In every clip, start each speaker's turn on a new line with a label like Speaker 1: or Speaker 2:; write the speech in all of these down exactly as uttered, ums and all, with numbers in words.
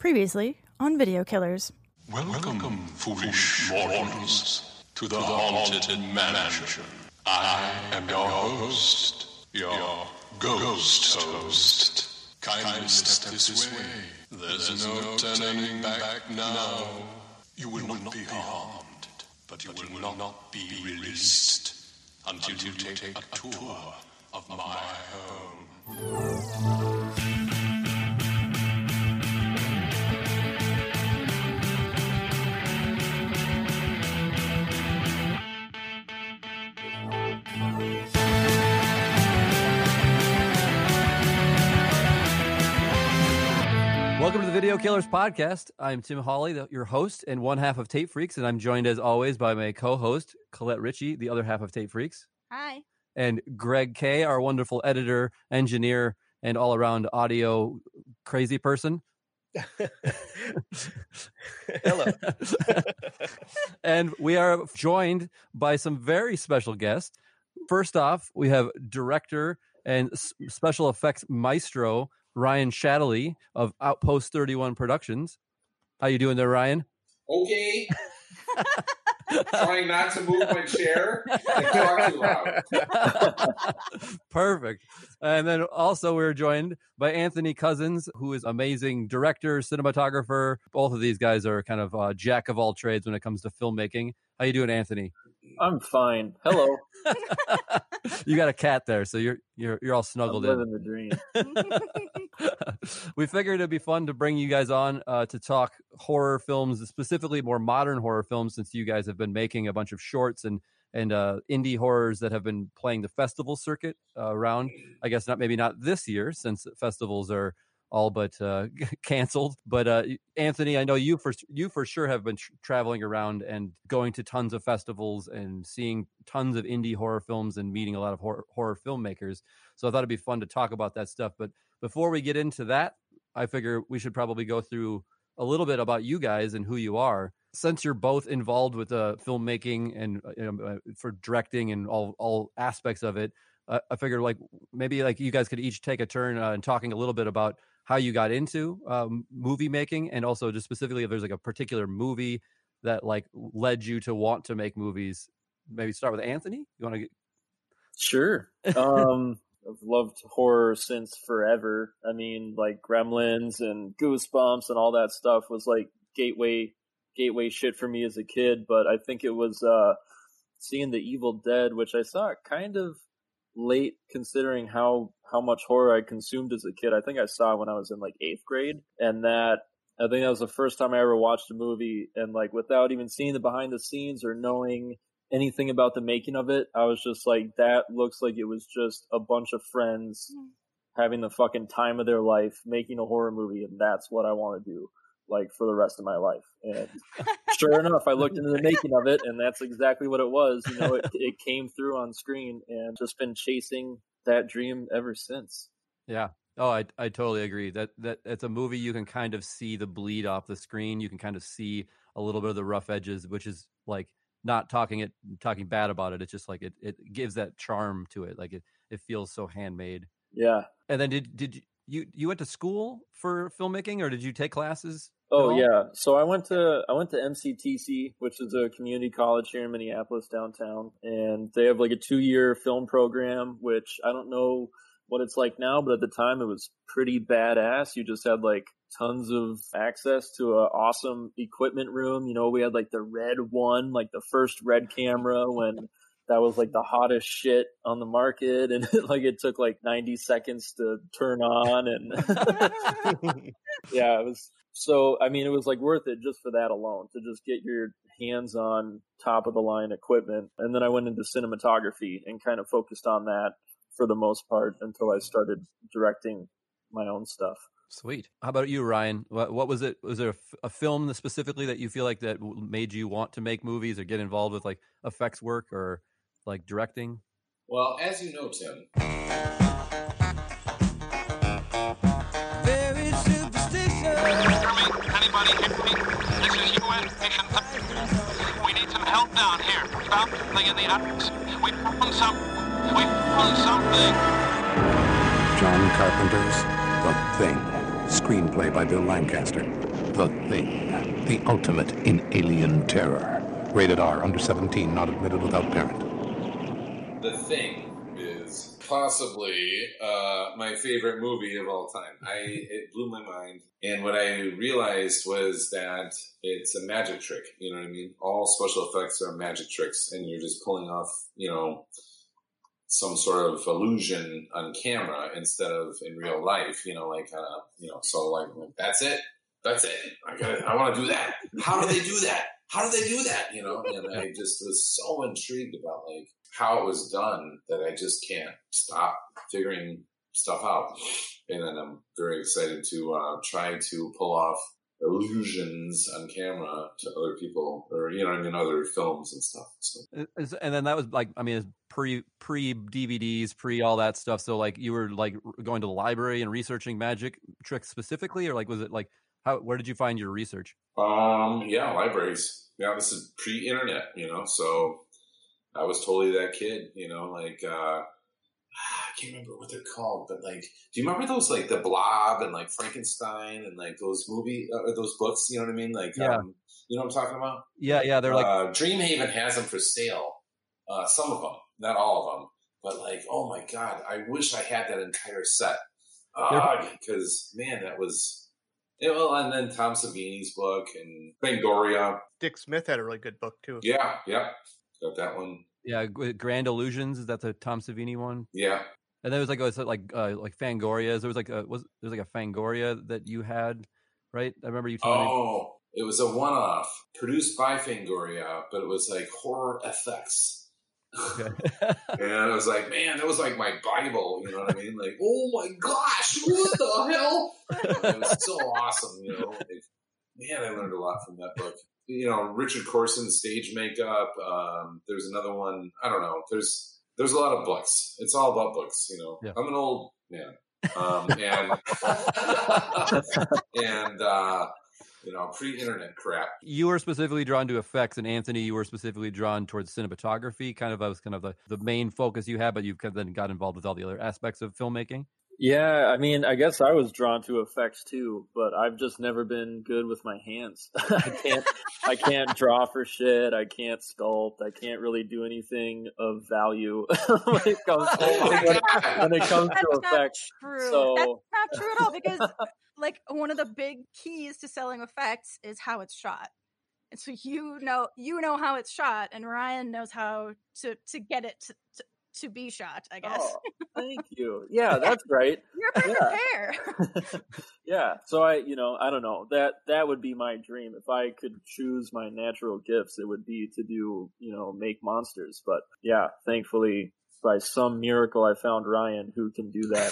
Speaker 1: Previously on Video Killers.
Speaker 2: Welcome, Welcome foolish mortals, to the Haunted Mansion. I am your host, your ghost host. Kindly step this way. There's no turning back now. You will not be harmed, but you will not be released until you take a tour of my home.
Speaker 3: Welcome to the Video Killers podcast. I'm Tim Hawley, the, your host and one half of Tape Freaks, and I'm joined as always by my co-host, Colette Ritchie, the other half of Tape Freaks.
Speaker 1: Hi.
Speaker 3: And Greg Kay, our wonderful editor, engineer, and all-around audio crazy person.
Speaker 4: Hello.
Speaker 3: And we are joined by some very special guests. First off, we have director and s- special effects maestro, Ryan Shadley of Outpost thirty-one Productions. How you doing there, Ryan?
Speaker 5: Okay. Trying not to move my chair and talk too loud.
Speaker 3: Perfect. And then also we're joined by Anthony Cousins, who is amazing director, cinematographer. Both of these guys are kind of uh, jack of all trades when it comes to filmmaking. How you doing, Anthony?
Speaker 4: I'm fine. Hello.
Speaker 3: You got a cat there, so you're you're you're all snuggled
Speaker 4: I'm
Speaker 3: in.
Speaker 4: living the dream.
Speaker 3: We figured it'd be fun to bring you guys on uh, to talk horror films, specifically more modern horror films, since you guys have been making a bunch of shorts and and uh, indie horrors that have been playing the festival circuit uh, around. I guess not, maybe not this year, since festivals are all but uh, canceled. But uh, Anthony, I know you for you for sure have been tr- traveling around and going to tons of festivals and seeing tons of indie horror films and meeting a lot of horror, horror filmmakers. So I thought it'd be fun to talk about that stuff. But before we get into that, I figure we should probably go through a little bit about you guys and who you are. Since you're both involved with uh, filmmaking and uh, for directing and all all aspects of it, uh, I figured like maybe like you guys could each take a turn uh, in talking a little bit about how you got into um, movie making, and also just specifically if there's like a particular movie that like led you to want to make movies. Maybe start with Anthony. You want to get...
Speaker 4: Sure. Um, I've loved horror since forever. I mean, like Gremlins and Goosebumps and all that stuff was like gateway gateway shit for me as a kid. But I think it was uh, seeing The Evil Dead, which I saw kind of late considering how how much horror I consumed as a kid. I think I saw it when I was in like eighth grade, and that I think that was the first time I ever watched a movie, and like without even seeing the behind the scenes or knowing anything about the making of it, I was just like, that looks like it was just a bunch of friends mm. having the fucking time of their life making a horror movie, and that's what I want to do like for the rest of my life. And sure enough, I looked into the making of it, and that's exactly what it was. You know, it, it came through on screen, and just been chasing that dream ever since.
Speaker 3: Yeah. Oh, I I totally agree. That that it's a movie you can kind of see the bleed off the screen. You can kind of see a little bit of the rough edges, which is like not talking it talking bad about it. It's just like it it gives that charm to it. Like it it feels so handmade.
Speaker 4: Yeah.
Speaker 3: And then did did you you went to school for filmmaking, or did you take classes?
Speaker 4: Oh yeah. So I went to I went to M C T C, which is a community college here in Minneapolis downtown, and they have like a two-year film program, which I don't know what it's like now, but at the time it was pretty badass. You just had like tons of access to an awesome equipment room. You know, we had like the Red One, like the first Red camera when that was like the hottest shit on the market, and like it took like ninety seconds to turn on, and yeah, it was. So, I mean, it was like worth it just for that alone, to just get your hands on top of the line equipment. And then I went into cinematography and kind of focused on that for the most part until I started directing my own stuff.
Speaker 3: Sweet. How about you, Ryan? What, what was it? Was there a, f- a film specifically that you feel like that made you want to make movies or get involved with like effects work or like directing?
Speaker 5: Well, as you know, Tim,
Speaker 6: very superstitious.
Speaker 7: Anybody hit me? This is U N Patient. We need some help down here. We found something in the atmosphere. We found some. We found something.
Speaker 8: John Carpenter's The Thing. Screenplay by Bill Lancaster.
Speaker 6: The Thing, the ultimate in alien terror. Rated R, under seventeen, not admitted without parent.
Speaker 5: The Thing is possibly uh, my favorite movie of all time. I it blew my mind, and what I realized was that it's a magic trick. You know what I mean? All special effects are magic tricks, and you're just pulling off, you know, some sort of illusion on camera instead of in real life. You know, like uh, you know, so like, like that's it, that's it. I got I want to do that. How do they do that? How do they do that? You know, and I just was so intrigued about like how it was done that I just can't stop figuring stuff out. And then I'm very excited to uh, try to pull off illusions on camera to other people, or you know, I mean, other films and stuff. So.
Speaker 3: Is- And then that was like, I mean, it's pre pre D V Ds, pre all that stuff. So like, you were like going to the library and researching magic tricks specifically, or like, was it like, how? Where did you find your research?
Speaker 5: Um, yeah, libraries. Yeah, this is pre-internet, you know, so I was totally that kid, you know, like, uh, I can't remember what they're called, but like, do you remember those, like, The Blob and like Frankenstein and like those movie, uh, those books, you know what I mean? Like,
Speaker 3: Yeah.
Speaker 5: um, you know what I'm talking about?
Speaker 3: Yeah, yeah, they're like,
Speaker 5: uh, Dreamhaven has them for sale. Uh, some of them, not all of them, but like, oh my God, I wish I had that entire set. Uh, because man, that was, yeah, well, and then Tom Savini's book and Fangoria.
Speaker 8: Dick Smith had a really good book too.
Speaker 5: Yeah, yeah. Got that one.
Speaker 3: yeah, G- Grand Illusions. Is that the Tom Savini one?
Speaker 5: Yeah.
Speaker 3: And there was like, was it like, uh, like Fangorias. There was like, a, was there was like a Fangoria that you had, right? I remember you telling me.
Speaker 5: Oh, it was a one-off produced by Fangoria, but it was like horror effects.
Speaker 3: Okay.
Speaker 5: And I was like, man, that was like my Bible. You know what I mean? Like, oh my gosh, what the hell? It was so awesome. You know, like, man, I learned a lot from that book. You know, Richard Corson's stage makeup. Um, there's another one. I don't know. There's there's a lot of books. It's all about books. You know,
Speaker 3: Yeah.
Speaker 5: I'm an old man, um, and and uh, you know, pre-internet crap.
Speaker 3: You were specifically drawn to effects, and Anthony, you were specifically drawn towards cinematography. Kind of, that was kind of the, the main focus you had, but you then got involved with all the other aspects of filmmaking.
Speaker 4: Yeah, I mean, I guess I was drawn to effects too, but I've just never been good with my hands. I can't, I can't draw for shit. I can't sculpt. I can't really do anything of value when it comes
Speaker 5: Oh my
Speaker 4: when,
Speaker 5: God.
Speaker 4: when it comes
Speaker 1: That's
Speaker 4: to
Speaker 1: not
Speaker 4: effects.
Speaker 1: true.
Speaker 4: So-
Speaker 1: That's not true at all because, like, one of the big keys to selling effects is how it's shot. And so you know, you know how it's shot, and Ryan knows how to to get it to to, to be shot. I guess
Speaker 4: Oh, thank you. Yeah, that's right.
Speaker 1: you're a perfect
Speaker 4: Yeah.
Speaker 1: pair.
Speaker 4: Yeah, so I, you know, I don't know. That that would be my dream. If I could choose my natural gifts, it would be to do, you know, make monsters. But yeah, thankfully, by some miracle, I found Ryan who can do that.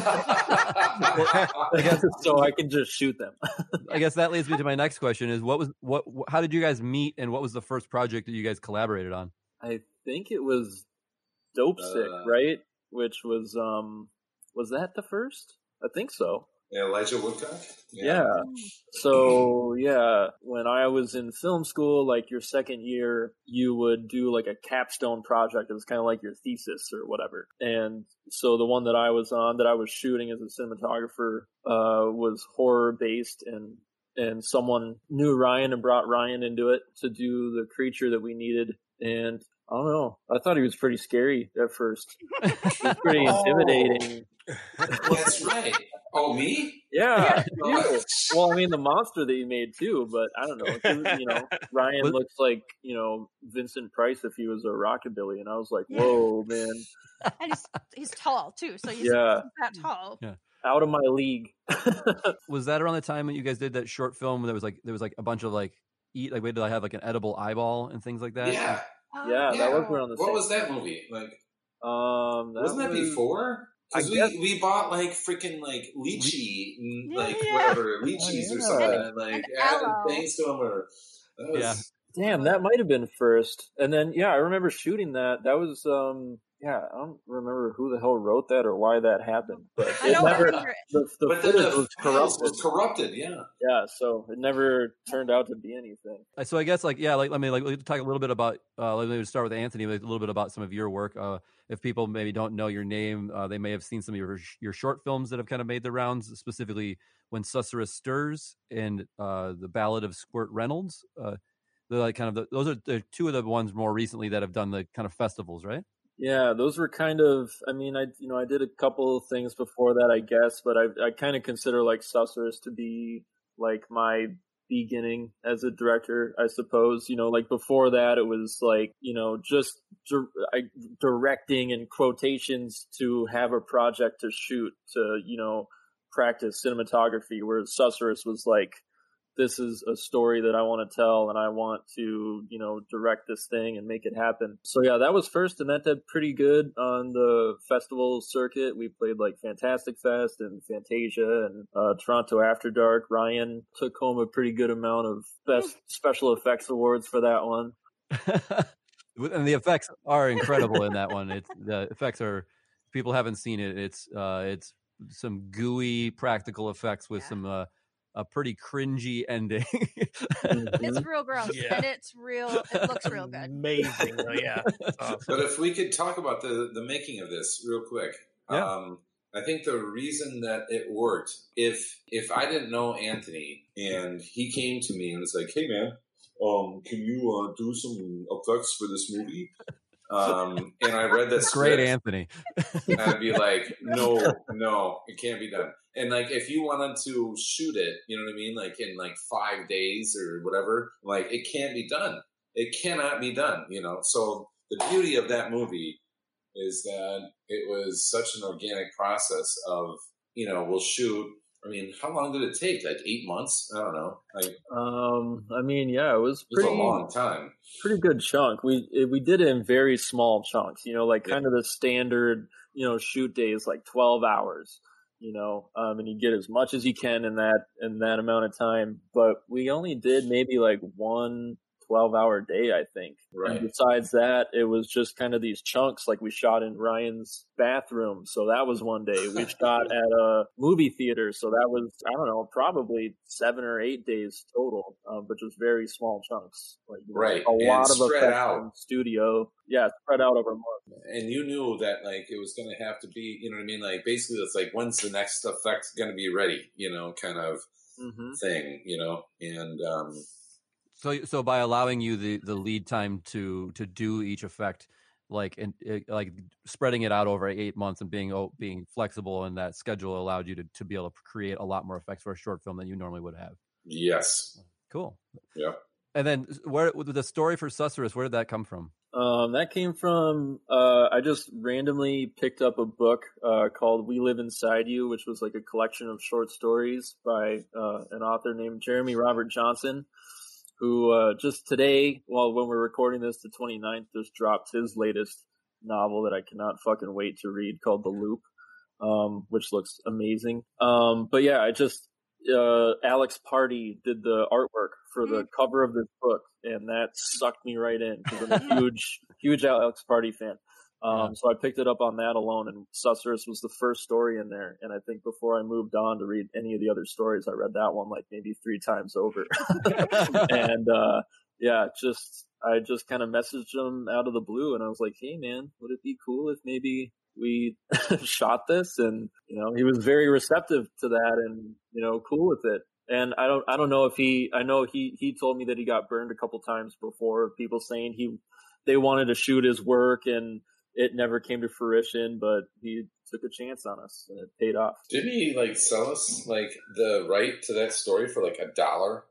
Speaker 3: I guess
Speaker 4: so I can just shoot them.
Speaker 3: I guess that leads me to my next question: is what was what? wh- How did you guys meet, and what was the first project that you guys collaborated on?
Speaker 4: I think it was Dope Sick,
Speaker 5: Uh,
Speaker 4: right? Which was um, was that the first? I think so.
Speaker 5: Yeah, Elijah Woodcock.
Speaker 4: Yeah. So yeah, when I was in film school, like your second year, you would do like a capstone project. It was kind of like your thesis or whatever. And so the one that I was on, that I was shooting as a cinematographer, uh, was horror based, and and someone knew Ryan and brought Ryan into it to do the creature that we needed. And I don't know, I thought he was pretty scary at first. He was pretty intimidating.
Speaker 5: That's right. Oh, me?
Speaker 4: Yeah.
Speaker 5: Yeah.
Speaker 4: you. Well, I mean, the monster that you made too, but I don't know. 'cause, You know, Ryan
Speaker 3: Was-
Speaker 4: looks like, you know, Vincent Price if he was a rockabilly, and I was like, whoa, man,
Speaker 1: And he's he's tall too, so he's,
Speaker 4: Yeah.
Speaker 1: he's that tall.
Speaker 3: Yeah.
Speaker 4: out of my league.
Speaker 3: Was that around the time when you guys did that short film? Where there was like there was like a bunch of like eat like wait did I have like an edible eyeball and things like that?
Speaker 5: Yeah.
Speaker 4: Yeah, that was
Speaker 1: Oh.
Speaker 4: around the
Speaker 5: What
Speaker 4: same.
Speaker 5: was that movie? Like,
Speaker 4: Um, that
Speaker 5: wasn't that
Speaker 4: was-
Speaker 5: before?
Speaker 4: I
Speaker 5: Because we,
Speaker 4: guess-
Speaker 5: we bought like freaking like lychee, and,
Speaker 1: Yeah,
Speaker 5: like
Speaker 1: yeah.
Speaker 5: whatever lychees
Speaker 4: Oh,
Speaker 5: or
Speaker 4: yeah.
Speaker 5: something,
Speaker 1: And-
Speaker 5: and like
Speaker 1: and
Speaker 5: added
Speaker 1: aloe.
Speaker 5: things to them. Or that was,
Speaker 3: Yeah.
Speaker 4: Damn, that might have been first. And then, yeah, I remember shooting that. That was, um, yeah, I don't remember who the hell wrote that or why that happened, but
Speaker 1: I
Speaker 4: it
Speaker 1: know
Speaker 4: never.
Speaker 1: Andrew-
Speaker 4: The, the
Speaker 5: but then
Speaker 4: footage
Speaker 5: the
Speaker 4: was
Speaker 5: files
Speaker 4: corrupted.
Speaker 5: was corrupted. Yeah.
Speaker 4: Yeah, so it never turned out to be anything.
Speaker 3: Uh, So I guess like yeah, like let me like let's talk a little bit about uh, let me start with Anthony, like, a little bit about some of your work. Uh, if people maybe don't know your name, uh, they may have seen some of your your short films that have kind of made the rounds. Specifically, When Susurrus Stirs and uh, the Ballad of Squirt Reynolds. Uh, they're like kind of the, those are the two of the ones more recently that have done the kind of festivals, right?
Speaker 4: Yeah, those were kind of. I mean, I you know I did a couple of things before that, I guess, but I I kind of consider like Susurrus to be like my beginning as a director, I suppose. You know, like before that, it was like, you know, just di- I, directing in quotations to have a project to shoot, to, you know, practice cinematography, whereas Susurrus was like, this is a story that I want to tell and I want to, you know, direct this thing and make it happen. So yeah, that was first, and that did pretty good on the festival circuit. We played like Fantastic Fest and Fantasia and uh, Toronto After Dark. Ryan took home a pretty good amount of best special effects awards for that one.
Speaker 3: And the effects are incredible in that one. It's the effects are, if people haven't seen it, it's uh, it's some gooey practical effects with yeah. some uh, a pretty cringy ending.
Speaker 1: It's real gross,
Speaker 8: yeah.
Speaker 1: and it's real. It looks real good.
Speaker 8: Amazing, though, yeah. Awesome.
Speaker 5: But if we could talk about the the making of this real quick,
Speaker 3: yeah.
Speaker 5: um, I think the reason that it worked, if if I didn't know Anthony and he came to me and was like, "Hey, man, um, can you uh, do some effects for this movie?" Um, and I read that script,
Speaker 3: great Anthony.
Speaker 5: And I'd be like, no, no, it can't be done. And like, if you wanted to shoot it, you know what I mean? Like in like five days or whatever, like it can't be done. It cannot be done, you know? So the beauty of that movie is that it was such an organic process of, you know, we'll shoot. I mean, how long did it take? Like eight months? I don't know. Like,
Speaker 4: um, I mean, yeah, it was
Speaker 5: it
Speaker 4: pretty
Speaker 5: was a long time.
Speaker 4: Pretty good chunk. We it, we did it in very small chunks. You know, like
Speaker 5: Yeah.
Speaker 4: kind of the standard, you know, shoot day is like twelve hours. You know, um, and you get as much as you can in that in that amount of time. But we only did maybe like one twelve-hour day, I think.
Speaker 5: Right.
Speaker 4: And besides that, it was just kind of these chunks. Like we shot in Ryan's bathroom, so that was one day. We shot at a movie theater, so that was, I don't know, probably seven or eight days total, um, but just very small chunks. Like
Speaker 5: Right.
Speaker 4: a
Speaker 5: And
Speaker 4: lot of
Speaker 5: spread
Speaker 4: effects
Speaker 5: out.
Speaker 4: in studio. Yeah, spread out over months.
Speaker 5: And you knew that like it was going to have to be, you know what I mean? Like basically it's like, when's the next effect going to be ready, you know, kind of
Speaker 4: Mm-hmm.
Speaker 5: thing, you know? And, um,
Speaker 3: So, so by allowing you the, the lead time to to do each effect, like and it, like spreading it out over eight months and being oh, being flexible in that schedule allowed you to, to be able to create a lot more effects for a short film than you normally would have.
Speaker 5: yes.
Speaker 3: Cool.
Speaker 5: Yeah.
Speaker 3: And then where the story for Susurrus, where did that come from?
Speaker 4: Um, that came from, uh, I just randomly picked up a book, uh, called We Live Inside You, which was like a collection of short stories by, uh, an author named Jeremy Robert Johnson, who, uh, just today, well, when we're recording this, the twenty-ninth, just dropped his latest novel that I cannot fucking wait to read, called The Loop, um, which looks amazing. Um, but yeah, I just, uh, Alex Pardee did the artwork for the cover of this book, and that sucked me right in because I'm a huge, huge Alex Pardee fan. Um,
Speaker 3: Yeah.
Speaker 4: so I picked it up on that alone, and Susurrus was the first story in there. And I think before I moved on to read any of the other stories, I read that one like maybe three times over. and, uh, yeah, just, I just kind of messaged him out of the blue, and I was like, hey man, would it be cool if maybe we shot this? And, you know, he was very receptive to that and, you know, cool with it. And I don't, I don't know if he, I know he, he told me that he got burned a couple times before, people saying he, they wanted to shoot his work and it never came to fruition, but he took a chance on us and it paid off.
Speaker 5: Didn't he like sell us like the right to that story for like a dollar?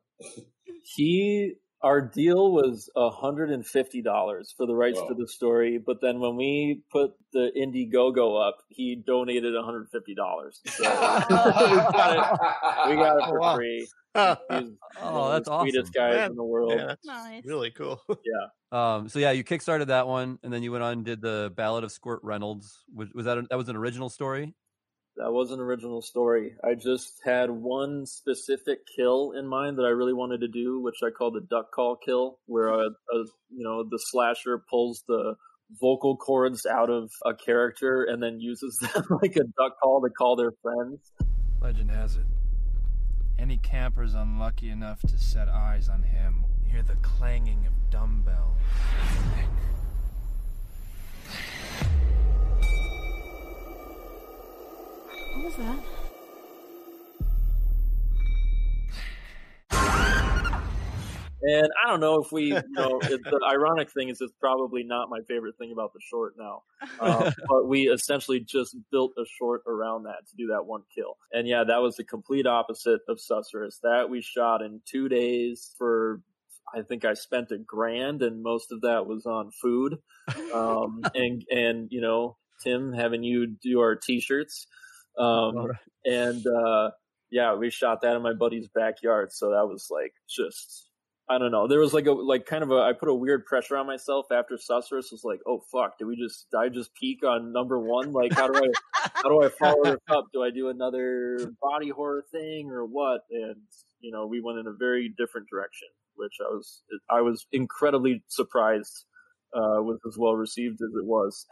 Speaker 4: He, our deal was one hundred fifty dollars for the rights
Speaker 5: Wow.
Speaker 4: to the story, but then when we put the Indiegogo up, he donated one hundred fifty dollars. So we got it. We got it for
Speaker 8: Wow.
Speaker 4: free.
Speaker 8: Oh,
Speaker 4: He's one
Speaker 3: Oh,
Speaker 4: of
Speaker 3: that's
Speaker 4: the
Speaker 3: awesome.
Speaker 4: sweetest guys
Speaker 8: man.
Speaker 4: in the world.
Speaker 8: Yeah, that's
Speaker 1: Nice.
Speaker 8: really cool.
Speaker 3: Um, so yeah, you kickstarted that one, and then you went on and did the Ballad of Squirt Reynolds. Was, was that a, that was an original story?
Speaker 4: That was an original story. I just had one specific kill in mind that I really wanted to do, which I called the duck call kill, where a, a you know the slasher pulls the vocal cords out of a character and then uses them like a duck call to call their friends.
Speaker 9: Legend has it, any campers unlucky enough to set eyes on him hear the clanging of dumbbells.
Speaker 1: What was that?
Speaker 4: And I don't know if we, you know, it, the ironic thing is it's probably not my favorite thing about the short now. Um, but we essentially just built a short around that to do that one kill. And yeah, that was the complete opposite of Susurrus. That we shot in two days for, I think I spent a grand, and most of that was on food. Um, and, and, you know, Tim, having you do our t-shirts. Um, right. and, uh, yeah, we shot that in my buddy's backyard. So that was like, just, I don't know. There was like a, like kind of a, I put a weird pressure on myself after Susurrus. Was like, oh fuck, did we just, did I just peak on number one? Like, how do I, how do I follow it up? Do I do another body horror thing or what? And, you know, we went in a very different direction, which I was, I was incredibly surprised, uh, was as well received as it was.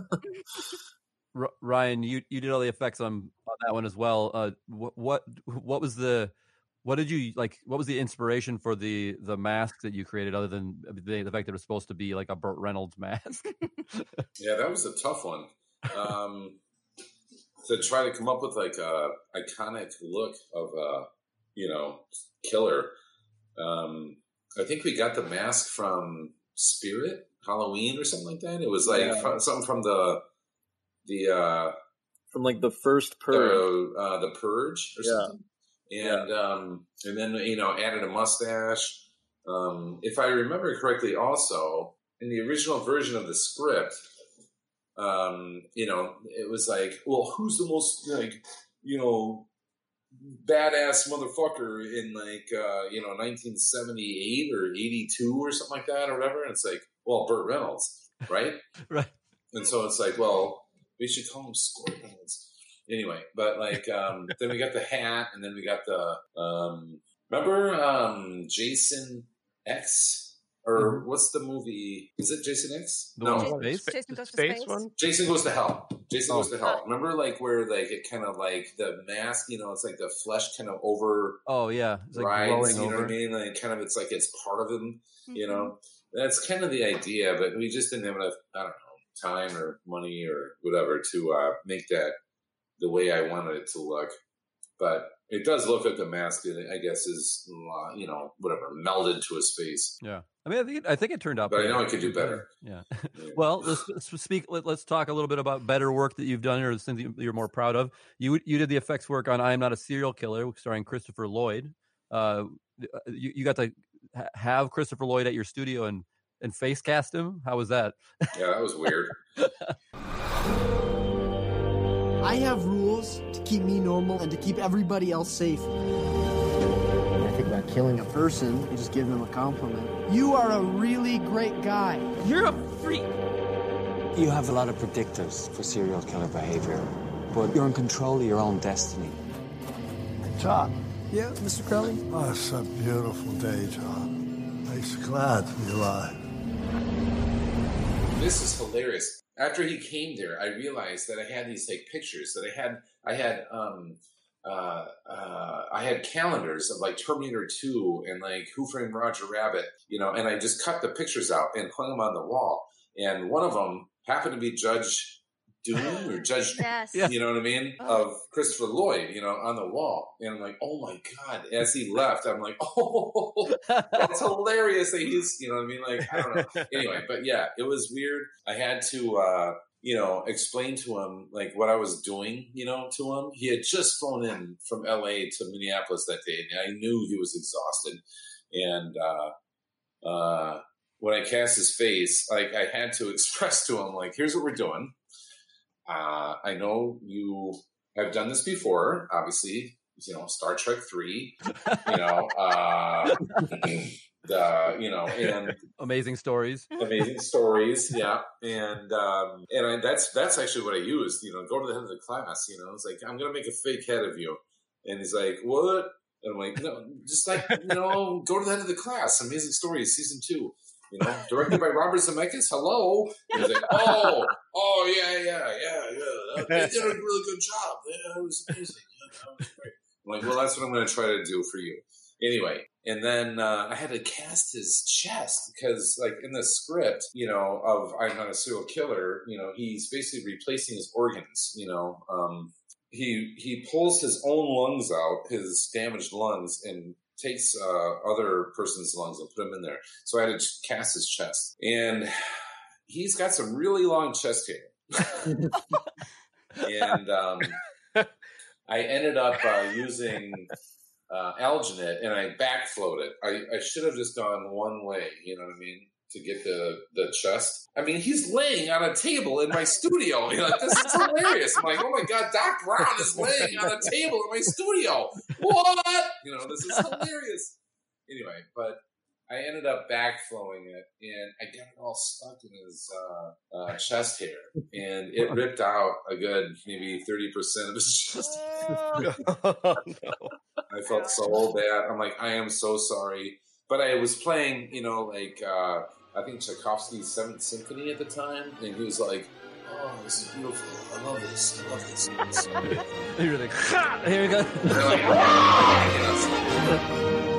Speaker 3: Ryan, you, you did all the effects on, on that one as well. Uh, what, what, what was the, what did you like? What was the inspiration for the, the mask that you created, other than the, the fact that it was supposed to be like a Burt Reynolds mask?
Speaker 5: Yeah, that was a tough one. Um, to try to come up with like a iconic look of a, you know, killer. Um, I think we got the mask from Spirit Halloween or something like that. It was like
Speaker 4: Yeah.
Speaker 5: from, something from the, the, uh,
Speaker 4: From like the first Purge.
Speaker 5: the, uh, the Purge or
Speaker 4: Yeah.
Speaker 5: something. And, um, and then, you know, added a mustache. Um, if I remember correctly, also in the original version of the script, um, you know, it was like, well, who's the most like, you know, badass motherfucker in like, uh, you know, nineteen seventy-eight or eighty-two or something like that or whatever. And it's like, well, Burt Reynolds, right?
Speaker 3: Right.
Speaker 5: And so it's like, well, we should call him Squirt Reynolds. Anyway, but like, um, then we got the hat, and then we got the, um, remember, um, Jason X? Or what's the movie? Is it Jason X?
Speaker 3: The
Speaker 5: No.
Speaker 3: one in space?
Speaker 1: Jason Goes to
Speaker 8: Space
Speaker 1: Space.
Speaker 8: one?
Speaker 5: Jason Goes to Hell. Jason
Speaker 3: Oh.
Speaker 5: Goes to Hell. Remember, like, where, like, it kind of, like, the mask, you know, it's like the flesh kind of over
Speaker 3: Oh yeah, it's like
Speaker 5: rides,
Speaker 3: glowing
Speaker 5: you know
Speaker 3: over.
Speaker 5: what I mean? Like, kind of, it's like it's part of him, you
Speaker 1: Mhm.
Speaker 5: know? That's kind of the idea, but we just didn't have enough, I don't know, time or money or whatever to uh, make that the way I wanted it to look. But it does look like the mask, I guess, is, uh, you know, whatever, melded to his face.
Speaker 3: Yeah, I mean, I think it, I think it turned out.
Speaker 5: But I
Speaker 3: pretty-
Speaker 5: know I could do better.
Speaker 3: Yeah.
Speaker 5: Yeah.
Speaker 3: Well, let's, let's speak. Let, let's talk a little bit about better work that you've done, or things that you're more proud of. You you did the effects work on "I Am Not a Serial Killer," starring Christopher Lloyd. Uh, you, you got to ha- have Christopher Lloyd at your studio and and face cast him. How was that?
Speaker 5: Yeah, that was weird.
Speaker 10: I have rules to keep me normal and to keep everybody else safe. When I think about killing a person, you just give them a compliment. You are a really great guy. You're a freak.
Speaker 11: You have a lot of predictors for serial killer behavior, but you're in control of your own destiny.
Speaker 10: John. Yeah, Mister Crowley?
Speaker 12: Oh, it's a beautiful day, John. I'm so glad to be alive.
Speaker 5: This is hilarious. After he came there, I realized that I had these like pictures that I had. I had um, uh, uh, I had calendars of like Terminator two and like Who Framed Roger Rabbit, you know, and I just cut the pictures out and hung them on the wall. And one of them happened to be Judge Doom or Judge,
Speaker 1: Yes.
Speaker 5: you know what I mean, of Christopher Lloyd, you know, on the wall. And I'm like, oh my God. As he left, I'm like, oh, that's hilarious that he's, you know what I mean? Like, I don't know. Anyway, but yeah, it was weird. I had to, uh, you know, explain to him like what I was doing, you know, to him. He had just flown in from L A to Minneapolis that day, and I knew he was exhausted. And uh, uh, when I cast his face, like I had to express to him, like, here's what we're doing. Uh, I know you have done this before, obviously, you know, Star Trek three, you know, uh, the, you know, and
Speaker 3: Amazing stories.
Speaker 5: amazing stories. Yeah. And, um, and I, that's, that's actually what I used, you know, go to the head of the class, you know, it's like, I'm going to make a fake head of you. And he's like, what? And I'm like, no, just like, you know, go to the head of the class. Amazing Stories, season two. You know, directed by Robert Zemeckis. Hello. And he's like, oh, oh, yeah, yeah, yeah, yeah. They did a really good job. Yeah, it was amazing. Yeah, that was great. I'm like, well, that's what I'm going to try to do for you. Anyway, and then uh, I had to cast his chest because, like, in the script, you know, of I'm Not a Serial Killer, you know, he's basically replacing his organs, you know. Um, he he pulls his own lungs out, his damaged lungs, and takes uh, other person's lungs and put them in there. So I had to cast his chest, and he's got some really long chest hair. And um, I ended up uh, using uh, alginate, and I backflowed it. I, I should have just gone one way, you know what I mean, to get the, the chest. I mean, he's laying on a table in my studio. You know, this is hilarious. I'm like, oh my God, Doc Brown is laying on a table in my studio. What? You know, this is hilarious. Anyway, but I ended up backflowing it, and I got it all stuck in his uh, uh, chest hair, and it ripped out a good maybe thirty percent of his chest hair.
Speaker 8: Oh, no.
Speaker 5: I felt so bad. I'm like, I am so sorry. But I was playing, you know, like, uh, I think Tchaikovsky's Seventh Symphony at the time, and he was like, oh, this is beautiful. I love this. I love this.
Speaker 3: And you're like, ha! Here we go.
Speaker 5: They're like, ah! You know,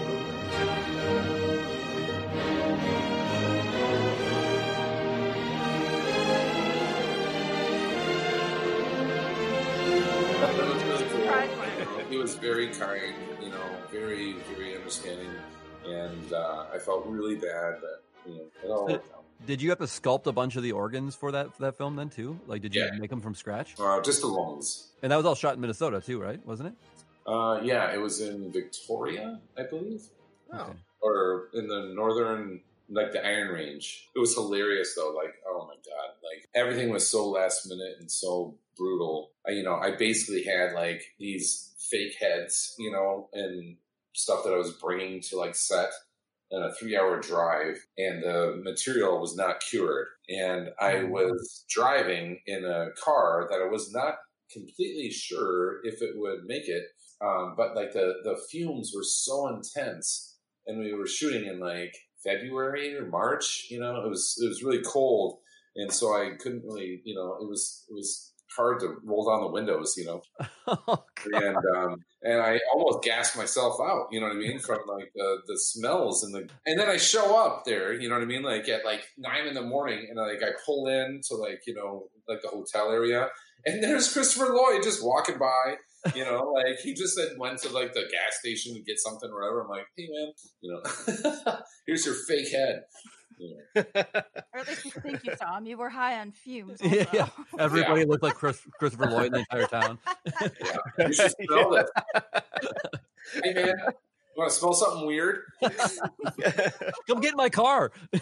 Speaker 5: he was very kind, you know, very, very understanding, and uh, I felt really bad, but you know, it all worked out.
Speaker 3: Did you have to sculpt a bunch of the organs for that for that film then too? Like, did you
Speaker 5: Yeah.
Speaker 3: make them from scratch?
Speaker 5: Uh, just the lungs.
Speaker 3: And that was all shot in Minnesota too, right? Wasn't it?
Speaker 5: Uh, yeah, it was in Victoria, I believe,
Speaker 3: Okay.
Speaker 5: or in the northern, like the Iron Range. It was hilarious though. Like, oh my God, like everything was so last minute and so brutal. I, you know, I basically had like these fake heads, you know, and stuff that I was bringing to like set in a three hour drive, and the material was not cured. And I was driving in a car that I was not completely sure if it would make it. Um, but like the, the fumes were so intense, and we were shooting in like February or March, you know, it was, it was really cold. And so I couldn't really, you know, it was, it was hard to roll down the windows, you know,
Speaker 3: Oh,
Speaker 5: and um, and I almost gassed myself out, you know what I mean, from like the, the smells and the, and then I show up there, you know what I mean, like at like nine in the morning, and like I pull in to like, you know, like the hotel area, and there's Christopher Lloyd just walking by, you know, like he just said went to like the gas station to get something or whatever. I'm like, hey man, you know, here's your fake head. Yeah.
Speaker 1: Or at least you think you saw him. You were high on fumes. Also.
Speaker 3: Yeah, yeah. Everybody yeah. looked like Chris, Christopher Lloyd in the entire town.
Speaker 5: Yeah. You should smell it. Hey man, you want to smell something weird?
Speaker 3: Come get in my car.
Speaker 5: He's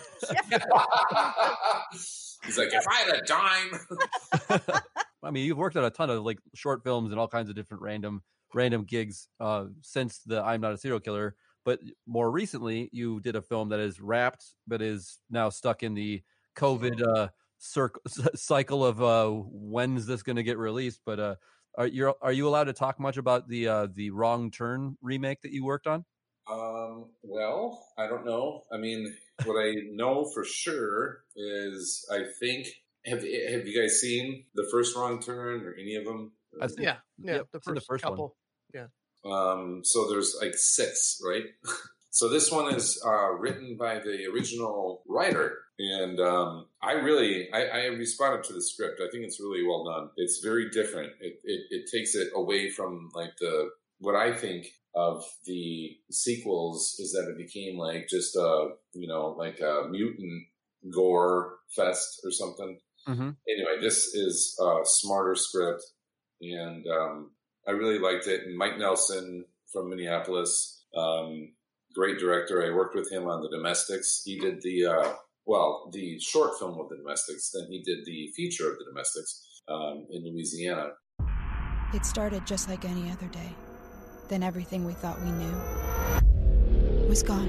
Speaker 5: like, if I had a dime.
Speaker 3: I mean, you've worked on a ton of like short films and all kinds of different random random gigs uh, since the I'm Not a Serial Killer. But more recently, you did a film that is wrapped, but is now stuck in the COVID uh, circle, cycle of uh, when's this going to get released. But uh, are you are you allowed to talk much about the uh, the Wrong Turn remake that you worked on?
Speaker 5: Um, well, I don't know. I mean, what I know for sure is I think have have you guys seen the first Wrong Turn or any of them?
Speaker 8: I've, yeah, yeah,
Speaker 3: yep,
Speaker 8: the first,
Speaker 3: the first
Speaker 8: couple.
Speaker 3: One.
Speaker 8: Yeah.
Speaker 5: Um, so there's like six, right? So this one is uh, written by the original writer, and um, I really I, I responded to the script. I think it's really well done. It's very different. It, it it takes it away from like the what I think of the sequels is that it became like just a you know like a mutant gore fest or something.
Speaker 3: Mm-hmm.
Speaker 5: Anyway, this is a smarter script, and um, I really liked it. And Mike Nelson from Minneapolis, um, great director. I worked with him on The Domestics. He did the, uh, well, the short film of The Domestics. Then he did the feature of The Domestics um, in Louisiana.
Speaker 13: It started just like any other day. Then everything we thought we knew was gone.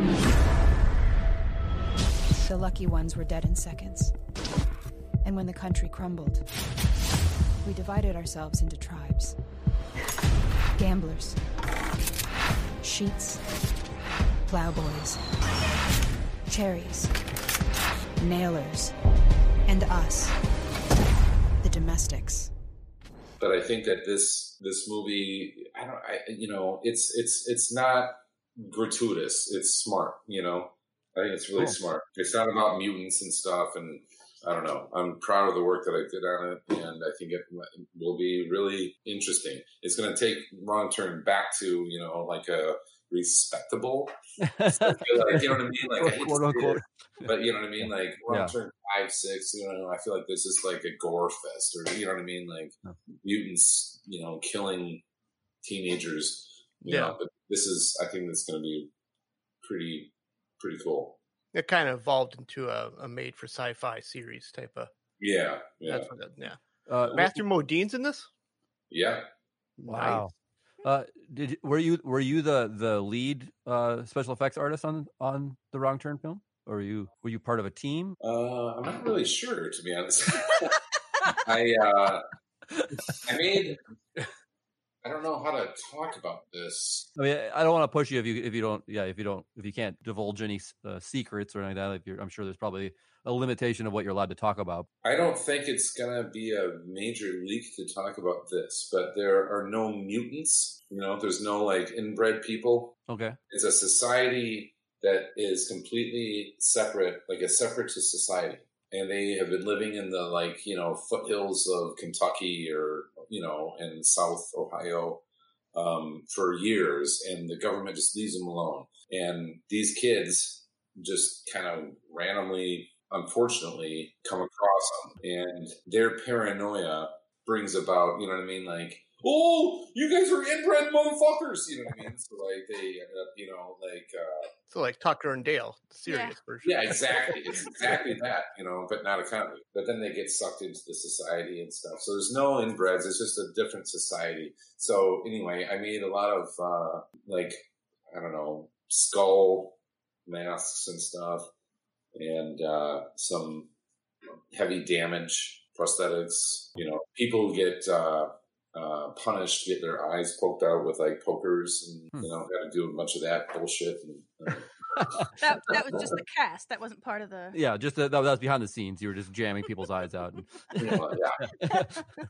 Speaker 13: The lucky ones were dead in seconds. And when the country crumbled, we divided ourselves into tribes. Gamblers, sheets, plowboys, cherries, nailers, and us, the domestics.
Speaker 5: But I think that this this movie, I don't, I you know, it's it's it's not gratuitous. It's smart, you know. I think it's really cool. Smart. It's not about mutants and stuff, and I don't know. I'm proud of the work that I did on it, and I think it will be really interesting. It's going to take Wrong Turn back to, you know, like a respectable. So I feel like, you know what I mean? Like, I hate
Speaker 3: Quote
Speaker 5: to say
Speaker 3: unquote.
Speaker 5: it, but you know what I mean? Like, Wrong
Speaker 3: Yeah.
Speaker 5: Turn five, six, you know, I feel like this is like a gore fest, or, you know what I mean? Like, mutants, you know, killing teenagers, you
Speaker 8: Yeah.
Speaker 5: know, but this is, I think that's going to be pretty, pretty cool.
Speaker 8: It kind of evolved into a, a made for sci-fi series type of.
Speaker 5: Yeah. Yeah.
Speaker 8: That's what it, yeah.
Speaker 3: Uh,
Speaker 8: Matthew Modine's in this.
Speaker 5: Yeah.
Speaker 3: Wow. Uh, did you, were you were you the the lead uh, special effects artist on on the Wrong Turn film, or were you were you part of a team?
Speaker 5: Uh, I'm not really sure, to be honest. I uh, I made. I don't know how to talk about this.
Speaker 3: I mean, I don't want to push you if you if you don't yeah if you don't if you can't divulge any uh, secrets or anything like that. If you're, I'm sure there's probably a limitation of what you're allowed to talk about.
Speaker 5: I don't think it's gonna be a major leak to talk about this, but there are no mutants. You know, there's no like inbred people.
Speaker 3: Okay.
Speaker 5: It's a society that is completely separate, like a separatist society. And they have been living in the, like, you know, foothills of Kentucky or, you know, in South Ohio um, for years. And the government just leaves them alone. And these kids just kind of randomly, unfortunately, come across them. And their paranoia brings about, you know what I mean? Like, oh, you guys are inbred motherfuckers. You know what I mean? So, like, they end up, you know, like... Uh,
Speaker 8: So like Tucker and Dale, the serious
Speaker 5: yeah.
Speaker 8: version.
Speaker 5: Yeah, exactly. It's exactly that, you know, but not a comedy. But then they get sucked into the society and stuff. So there's no inbreds. It's just a different society. So anyway, I made a lot of, uh, like, I don't know, skull masks and stuff. And uh, some heavy damage prosthetics. You know, people who get... Uh, Uh, punished, get their eyes poked out with like pokers, and
Speaker 3: Hmm.
Speaker 5: you know, got to do a bunch of that bullshit. And, uh,
Speaker 1: that that was just the cast. That wasn't part of the.
Speaker 3: Yeah, just uh, that, that was behind the scenes. You were just jamming people's eyes out. And...
Speaker 5: you know, yeah.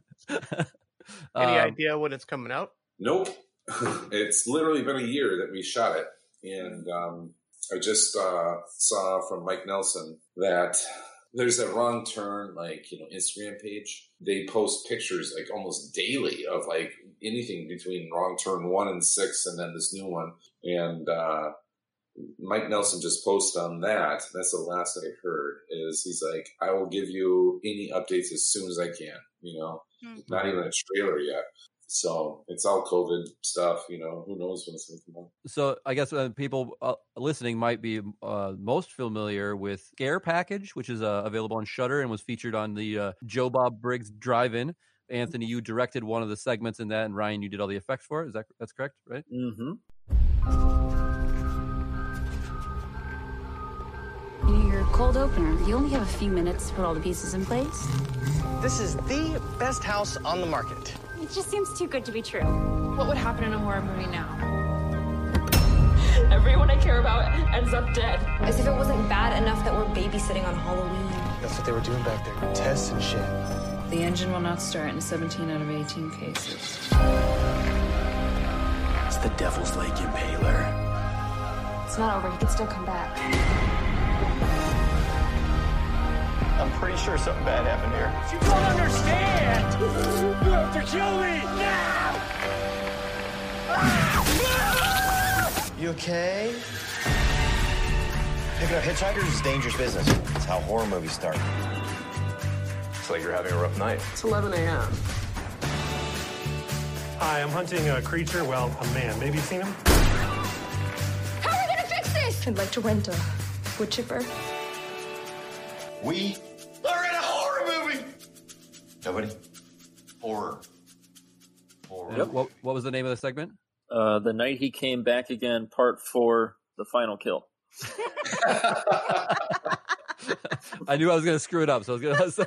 Speaker 8: Any
Speaker 3: Um,
Speaker 8: idea when it's coming out?
Speaker 5: Nope. It's literally been a year that we shot it, and um, I just uh, saw from Mike Nelson that there's a Wrong Turn, like, you know, Instagram page. They post pictures like almost daily of like anything between Wrong Turn one and six, and then this new one. And uh, Mike Nelson just posted on that. That's the last I heard. Is he's like, I will give you any updates as soon as I can. You know,
Speaker 1: Mm-hmm.
Speaker 5: not even a trailer yet. So it's all COVID stuff, you know, who knows when it's going to come out.
Speaker 3: So I guess uh, people uh, listening might be uh, most familiar with Scare Package, which is uh, available on Shudder and was featured on the uh, Joe Bob Briggs Drive-In. Anthony, you directed one of the segments in that, and Ryan, you did all the effects for it. Is that that's correct, right?
Speaker 4: Mm-hmm.
Speaker 14: Your cold opener. You only have a few minutes to put all the pieces in place.
Speaker 15: This is the best house on the market.
Speaker 14: It just seems too good to be true.
Speaker 16: What would happen in a horror movie now? Everyone I care about ends up dead.
Speaker 17: As if it wasn't bad enough that we're babysitting on Halloween.
Speaker 15: That's what they were doing back there. Tests and shit.
Speaker 16: The engine will not start in seventeen out of eighteen cases.
Speaker 15: It's the Devil's Lake Impaler.
Speaker 17: It's not over. He could still come back.
Speaker 15: I'm pretty sure something bad happened here.
Speaker 18: You don't understand! You have to kill me now!
Speaker 15: You okay? Picking up hitchhikers is dangerous business. It's how horror movies start. It's like you're having a rough night.
Speaker 19: It's eleven a.m.
Speaker 20: Hi, I'm hunting a creature, well, a man. Maybe you've seen him?
Speaker 17: How are we gonna fix this? I'd like to rent a wood chipper.
Speaker 15: We are in a horror movie! Nobody? Horror. Horror.
Speaker 3: Yep. What, what was the name of the segment?
Speaker 4: Uh, The Night He Came Back Again, Part four, The Final Kill.
Speaker 3: I knew I was going to screw it up, so I was going to say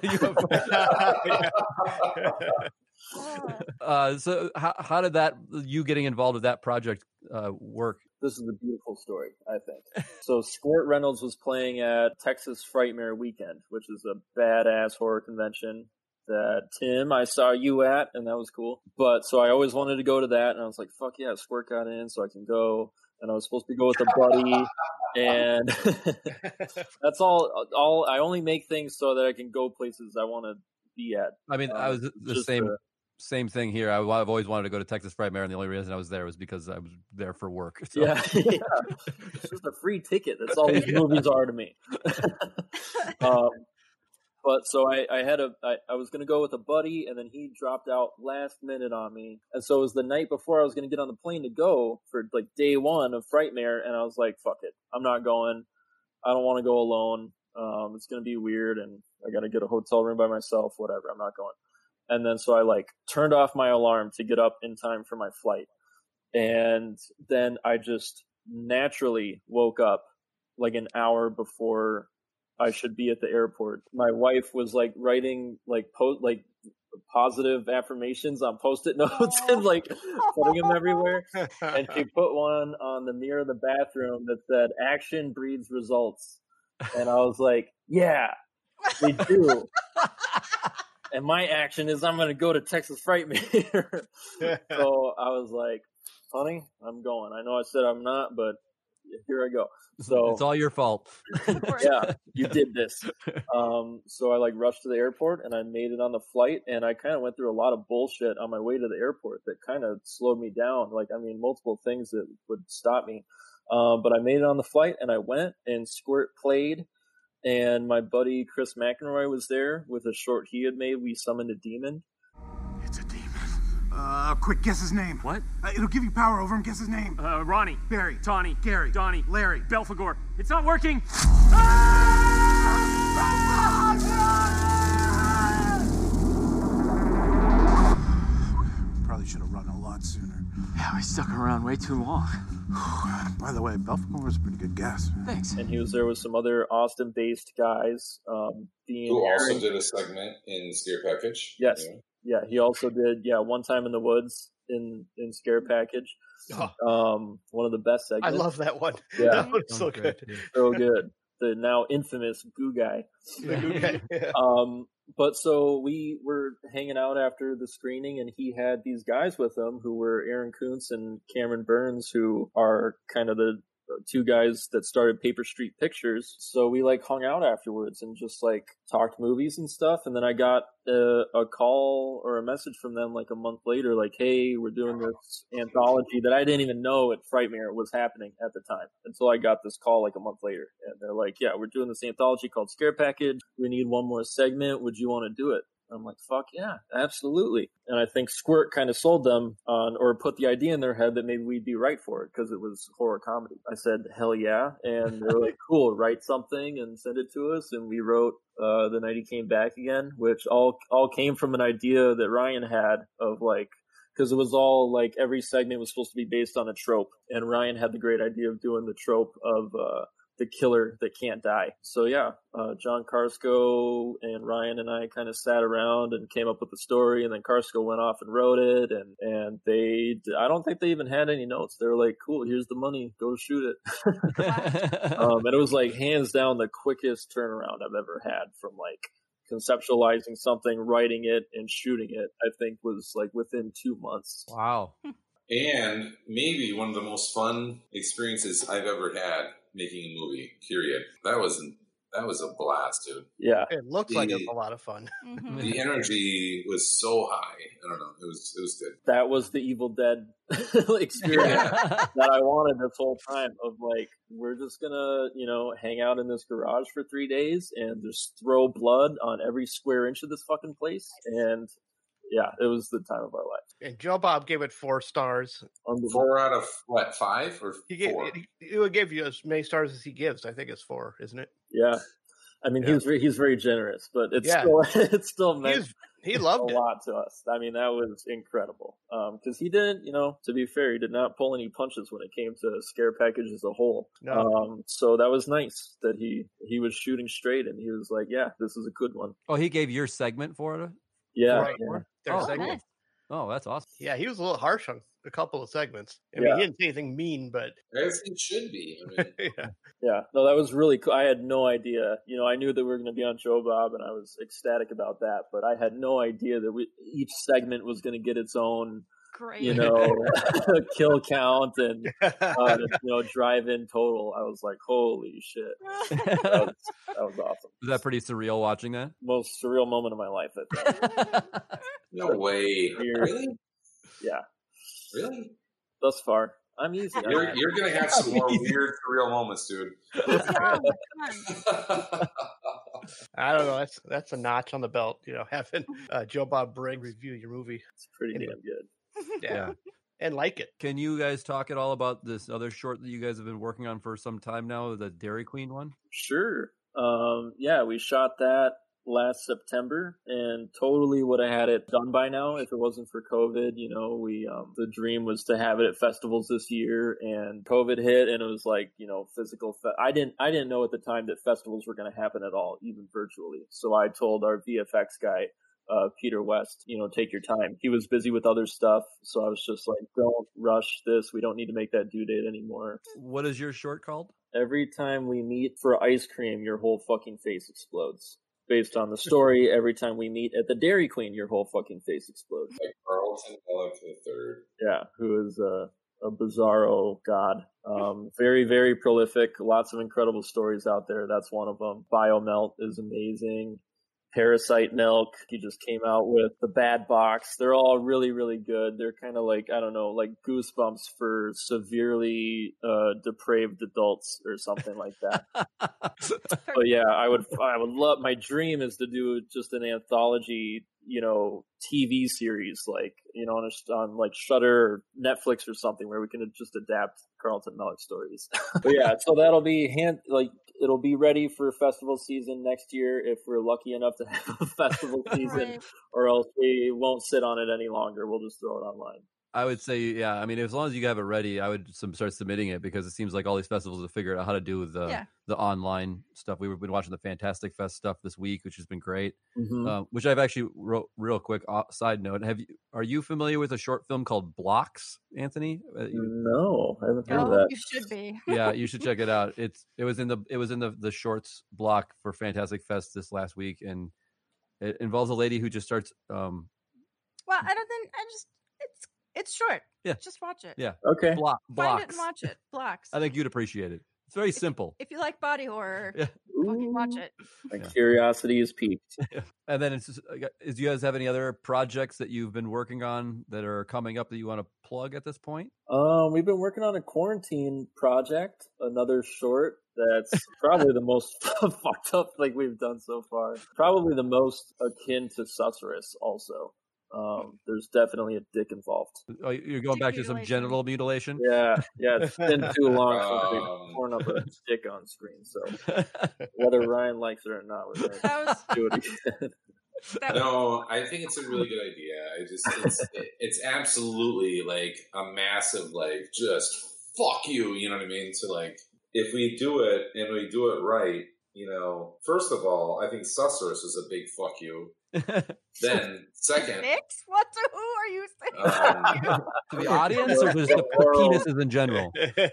Speaker 3: you. uh, so, how, how did that you getting involved with that project uh, work?
Speaker 4: This is a beautiful story, I think. So, Squirt Reynolds was playing at Texas Frightmare Weekend, which is a badass horror convention that Tim, I saw you at, and that was cool. But so I always wanted to go to that, and I was like, "Fuck yeah, Squirt got in, so I can go." And I was supposed to go with a buddy, and that's all. All I only make things so that I can go places I want to be at.
Speaker 3: I mean,
Speaker 4: um,
Speaker 3: I was the
Speaker 4: just
Speaker 3: same
Speaker 4: to,
Speaker 3: same thing here. I, I've always wanted to go to Texas Frightmare, and the only reason I was there was because I was there for work. So.
Speaker 4: Yeah, yeah. It's just a free ticket. That's all these yeah. movies are to me. um, but so I, I had a, I, I was going to go with a buddy, and then he dropped out last minute on me. And so it was the night before I was going to get on the plane to go for like day one of Frightmare, and I was like, fuck it, I'm not going. I don't want to go alone. Um, it's going to be weird, and I got to get a hotel room by myself, whatever. I'm not going. And then so I like turned off my alarm to get up in time for my flight. And then I just naturally woke up like an hour before I should be at the airport. My wife was like writing like post like positive affirmations on post-it notes and like putting them everywhere. And she put one on the mirror of the bathroom that said "Action breeds results." And I was like, yeah, they do. And my action is I'm going to go to Texas Frightmare. So I was like, honey, I'm going. I know I said I'm not, but here I go. So
Speaker 3: it's all your fault.
Speaker 4: Yeah, you did this. Um, so I like rushed to the airport and I made it on the flight, and I kind of went through a lot of bullshit on my way to the airport that kind of slowed me down. Like, I mean, multiple things that would stop me. Um, but I made it on the flight, and I went, and Squirt played, and my buddy Chris McElroy was there with a short he had made. We summoned a demon.
Speaker 19: It's a demon. Uh, quick, guess his name. What? Uh, it'll give you power over him. Guess his name.
Speaker 18: Uh, Ronnie.
Speaker 19: Barry.
Speaker 18: Tawny.
Speaker 19: Gary.
Speaker 18: Donnie.
Speaker 19: Larry.
Speaker 18: Belphegor. It's not working.
Speaker 19: Probably should have run a lot sooner.
Speaker 11: Yeah, we stuck around way too long.
Speaker 19: By the way, Belphegor was a pretty good guess.
Speaker 11: Thanks.
Speaker 4: And he was there with some other Austin-based guys. Um, Dean
Speaker 5: Who also
Speaker 4: Aaron.
Speaker 5: did a segment in Scare Package.
Speaker 4: Yes.
Speaker 5: Yeah.
Speaker 4: Yeah, he also did, yeah, One Time in the Woods in, in Scare Package.
Speaker 8: Oh.
Speaker 4: Um, one of the best segments.
Speaker 8: I love that one.
Speaker 4: Yeah.
Speaker 8: That one's so good.
Speaker 4: So good. The now infamous Goo Guy.
Speaker 8: The Goo Guy, yeah.
Speaker 4: Um, but so we were hanging out after the screening, and he had these guys with him who were Aaron Kuntz and Cameron Burns, who are kind of the two guys that started Paper Street Pictures. So we like hung out afterwards and just like talked movies and stuff. And then I got a, a call or a message from them like a month later, like, hey, we're doing this anthology that I didn't even know at Frightmare was happening at the time until I got this call like a month later. And they're like, yeah, we're doing this anthology called Scare Package. We need one more segment. Would you want to do it? I'm like, fuck yeah, absolutely. And I think Squirt kind of sold them on, or put the idea in their head that maybe we'd be right for it because it was horror comedy. I said, hell yeah. And they were like, cool, write something and send it to us. And we wrote uh, The Night He Came Back Again, which all all came from an idea that Ryan had of like, because it was all like every segment was supposed to be based on a trope. And Ryan had the great idea of doing the trope of uh, the killer that can't die. So yeah, uh, John Karsko and Ryan and I kind of sat around and came up with the story, and then Karsko went off and wrote it, and, and they, I don't think they even had any notes. They were like, cool, here's the money, go shoot it. um, and it was like hands down the quickest turnaround I've ever had from like conceptualizing something, writing it, and shooting it. I think was like within two months.
Speaker 3: Wow.
Speaker 5: And maybe one of the most fun experiences I've ever had making a movie, period. That was that was a blast, dude.
Speaker 4: Yeah.
Speaker 8: It looked
Speaker 5: The-
Speaker 8: like it was a lot of fun.
Speaker 1: Mm-hmm.
Speaker 5: The energy was so high. I don't know. It was it was good.
Speaker 4: That was the Evil Dead experience that I wanted this whole time of like, we're just gonna, you know, hang out in this garage for three days and just throw blood on every square inch of this fucking place. And yeah, it was the time of our life.
Speaker 8: And Joe Bob gave it four stars.
Speaker 5: Four out of what, five or
Speaker 8: He gave
Speaker 5: four?
Speaker 8: he, he would give you as many stars as he gives. I think it's four, isn't it?
Speaker 4: Yeah. I mean,
Speaker 8: Yeah.
Speaker 4: he's very, he's very generous, but it's
Speaker 8: Yeah.
Speaker 4: still, it's still
Speaker 8: He,
Speaker 4: meant
Speaker 8: was, he loved
Speaker 4: a
Speaker 8: it.
Speaker 4: lot to us. I mean, that was incredible. Um, cause he didn't, you know, to be fair, he did not pull any punches when it came to Scare Package as a whole.
Speaker 8: No.
Speaker 4: Um, so that was nice that he, he was shooting straight and he was like, yeah, this is a good one.
Speaker 3: Oh, he gave your segment for it?
Speaker 4: Yeah.
Speaker 8: Right.
Speaker 4: yeah.
Speaker 8: Their
Speaker 3: Oh,
Speaker 8: segment.
Speaker 3: nice. Oh, that's awesome.
Speaker 8: Yeah, he was a little harsh on a couple of segments. I
Speaker 4: Yeah.
Speaker 8: mean, he didn't say anything mean, but
Speaker 5: As it should be. I mean,
Speaker 8: yeah.
Speaker 4: Yeah, no, that was really cool. I had no idea. You know, I knew that we were going to be on Joe Bob, and I was ecstatic about that. But I had no idea that we, each segment was going to get its own
Speaker 1: great.
Speaker 4: You know, kill count and uh, you know, drive-in total. I was like, holy shit, that was, that was awesome.
Speaker 3: Was that pretty surreal watching that?
Speaker 4: Most surreal moment of my life, I think.
Speaker 5: No way. Really?
Speaker 4: Yeah.
Speaker 5: Really?
Speaker 4: Thus far. I'm easy.
Speaker 5: You're, you're going to have some more weird, surreal moments, dude.
Speaker 8: I don't know. That's that's a notch on the belt, you know, having uh, Joe Bob Briggs review your movie.
Speaker 4: It's pretty damn good.
Speaker 8: Yeah.
Speaker 3: Yeah.
Speaker 8: And like it.
Speaker 3: Can you guys talk at all about this other short that you guys have been working on for some time now, the Dairy Queen one?
Speaker 4: Sure. Um, yeah, we shot that last September and totally would have had it done by now if it wasn't for COVID. You know, we, um, the dream was to have it at festivals this year, and COVID hit, and it was like, you know, physical. Fe- I didn't, I didn't know at the time that festivals were going to happen at all, even virtually. So I told our V F X guy, uh, Peter West, you know, take your time. He was busy with other stuff. So I was just like, don't rush this. We don't need to make that due date anymore.
Speaker 3: What is your short called?
Speaker 4: Every time we meet for ice cream, your whole fucking face explodes. Based on the story, every time we meet at the Dairy Queen, your whole fucking face explodes.
Speaker 5: Like Carlton Bellick the third.
Speaker 4: Yeah, who is a, a bizarro god. Um, very, very prolific. Lots of incredible stories out there. That's one of them. Biomelt is amazing. Parasite Milk, he just came out with. The Bad Box. They're all really, really good. They're kind of like, I don't know, like Goosebumps for severely uh, depraved adults or something like that. But yeah, I would, I would love, my dream is to do just an anthology, you know, T V series, like, you know, on, a, on like Shudder or Netflix or something where we can just adapt Carlton Mellick stories. But yeah, so that'll be hand, like, it'll be ready for festival season next year if we're lucky enough to have a festival season, right. Or else we won't sit on it any longer. We'll just throw it online.
Speaker 3: I would say, yeah. I mean, as long as you have it ready, I would some, start submitting it because it seems like all these festivals have figured out how to do the
Speaker 1: yeah.
Speaker 3: the online stuff. We've been watching the Fantastic Fest stuff this week, which has been great.
Speaker 4: Mm-hmm.
Speaker 3: Uh, which I've actually wrote real quick uh, side note. Have you are you familiar with a short film called Blocks, Anthony? Uh, you,
Speaker 4: no, I haven't heard
Speaker 1: oh,
Speaker 4: of that.
Speaker 1: You should be.
Speaker 3: Yeah, you should check it out. It's it was in the it was in the the shorts block for Fantastic Fest this last week, and it involves a lady who just starts. Um,
Speaker 1: well, I don't think I just it's it's short.
Speaker 3: Yeah,
Speaker 1: just watch it.
Speaker 3: Yeah,
Speaker 4: okay.
Speaker 3: Block, blocks.
Speaker 1: Find it and watch it. Blocks.
Speaker 3: I think you'd appreciate it. It's very
Speaker 1: if,
Speaker 3: simple.
Speaker 1: If you like body horror,
Speaker 3: yeah.
Speaker 1: fucking watch it.
Speaker 4: My yeah. curiosity is piqued.
Speaker 3: And then, it's just, is do you guys have any other projects that you've been working on that are coming up that you want to plug at this point?
Speaker 4: Um, we've been working on a quarantine project, another short that's probably the most fucked up thing we've done so far. Probably the most akin to Susurrus also. Um, there's definitely a dick involved.
Speaker 3: Oh, you're going
Speaker 1: dick
Speaker 3: back
Speaker 1: mutilation.
Speaker 3: to some genital mutilation?
Speaker 4: Yeah, yeah. It's been too long since
Speaker 5: Um,
Speaker 4: we've torn up a dick on screen. So whether Ryan likes it or not, we're going to
Speaker 1: was,
Speaker 4: do it again.
Speaker 5: No, I think it's a really good idea. I just, it's, it's absolutely like a massive, like, just fuck you. You know what I mean? So like, if we do it and we do it right, you know, first of all, I think Susurus is a big fuck you. Then, second,
Speaker 1: Mix? What? To who are you saying?
Speaker 5: Um,
Speaker 3: to the audience, or just the, the penises in general?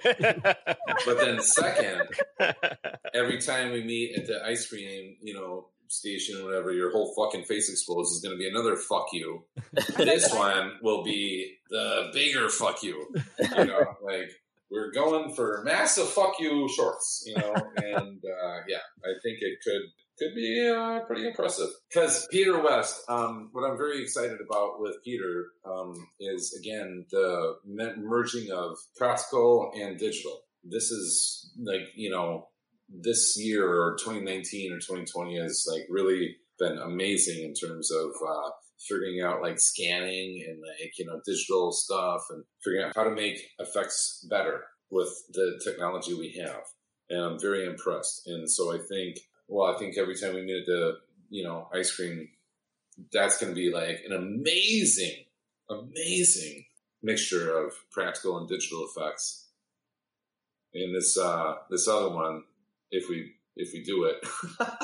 Speaker 5: But then, second, every time we meet at the ice cream, you know, station, or whatever, your whole fucking face explodes is going to be another fuck you. This one will be the bigger fuck you. You know, like. We're going for massive fuck you shorts, you know, and uh, yeah, I think it could could be uh, pretty impressive. Because Peter West, um, what I'm very excited about with Peter um, is, again, the merging of practical and digital. This is like, you know, this year or twenty nineteen or twenty twenty has like really been amazing in terms of uh, figuring out like scanning and like, you know, digital stuff and figuring out how to make effects better with the technology we have. And I'm very impressed. And so I think, well, I think every time we meet at the, you know, ice cream, that's going to be like an amazing, amazing mixture of practical and digital effects. And this, uh, this other one, if we, if we do it,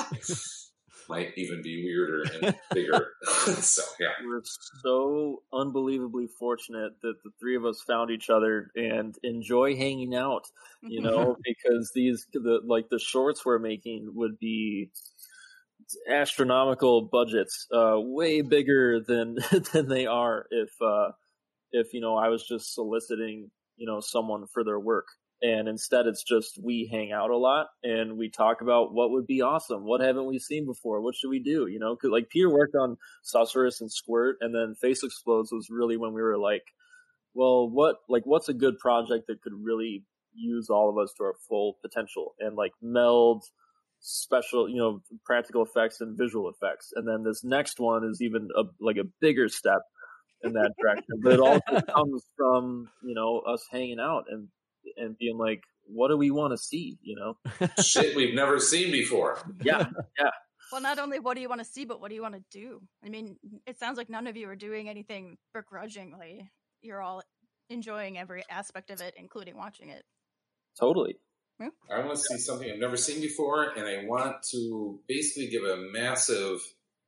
Speaker 5: might even be weirder and bigger. So, yeah.
Speaker 4: We're so unbelievably fortunate that the three of us found each other and enjoy hanging out, you know, because these, the like the shorts we're making would be astronomical budgets, uh, way bigger than, than they are if, uh, if, you know, I was just soliciting, you know, someone for their work. And instead it's just we hang out a lot and we talk about what would be awesome. What haven't we seen before? What should we do? You know, because like Peter worked on Susurrus and Squirt, and then Face Explodes was really when we were like, well, what like what's a good project that could really use all of us to our full potential and like meld special, you know, practical effects and visual effects. And then this next one is even a, like a bigger step in that direction. But it also comes from, you know, us hanging out and and being like, what do we want to see, you know?
Speaker 5: Shit we've never seen before.
Speaker 4: Yeah, yeah.
Speaker 1: Well, not only what do you want to see, but what do you want to do? I mean, it sounds like none of you are doing anything begrudgingly. You're all enjoying every aspect of it, including watching it.
Speaker 4: Totally.
Speaker 1: Yeah.
Speaker 5: I want to see something I've never seen before, and I want to basically give a massive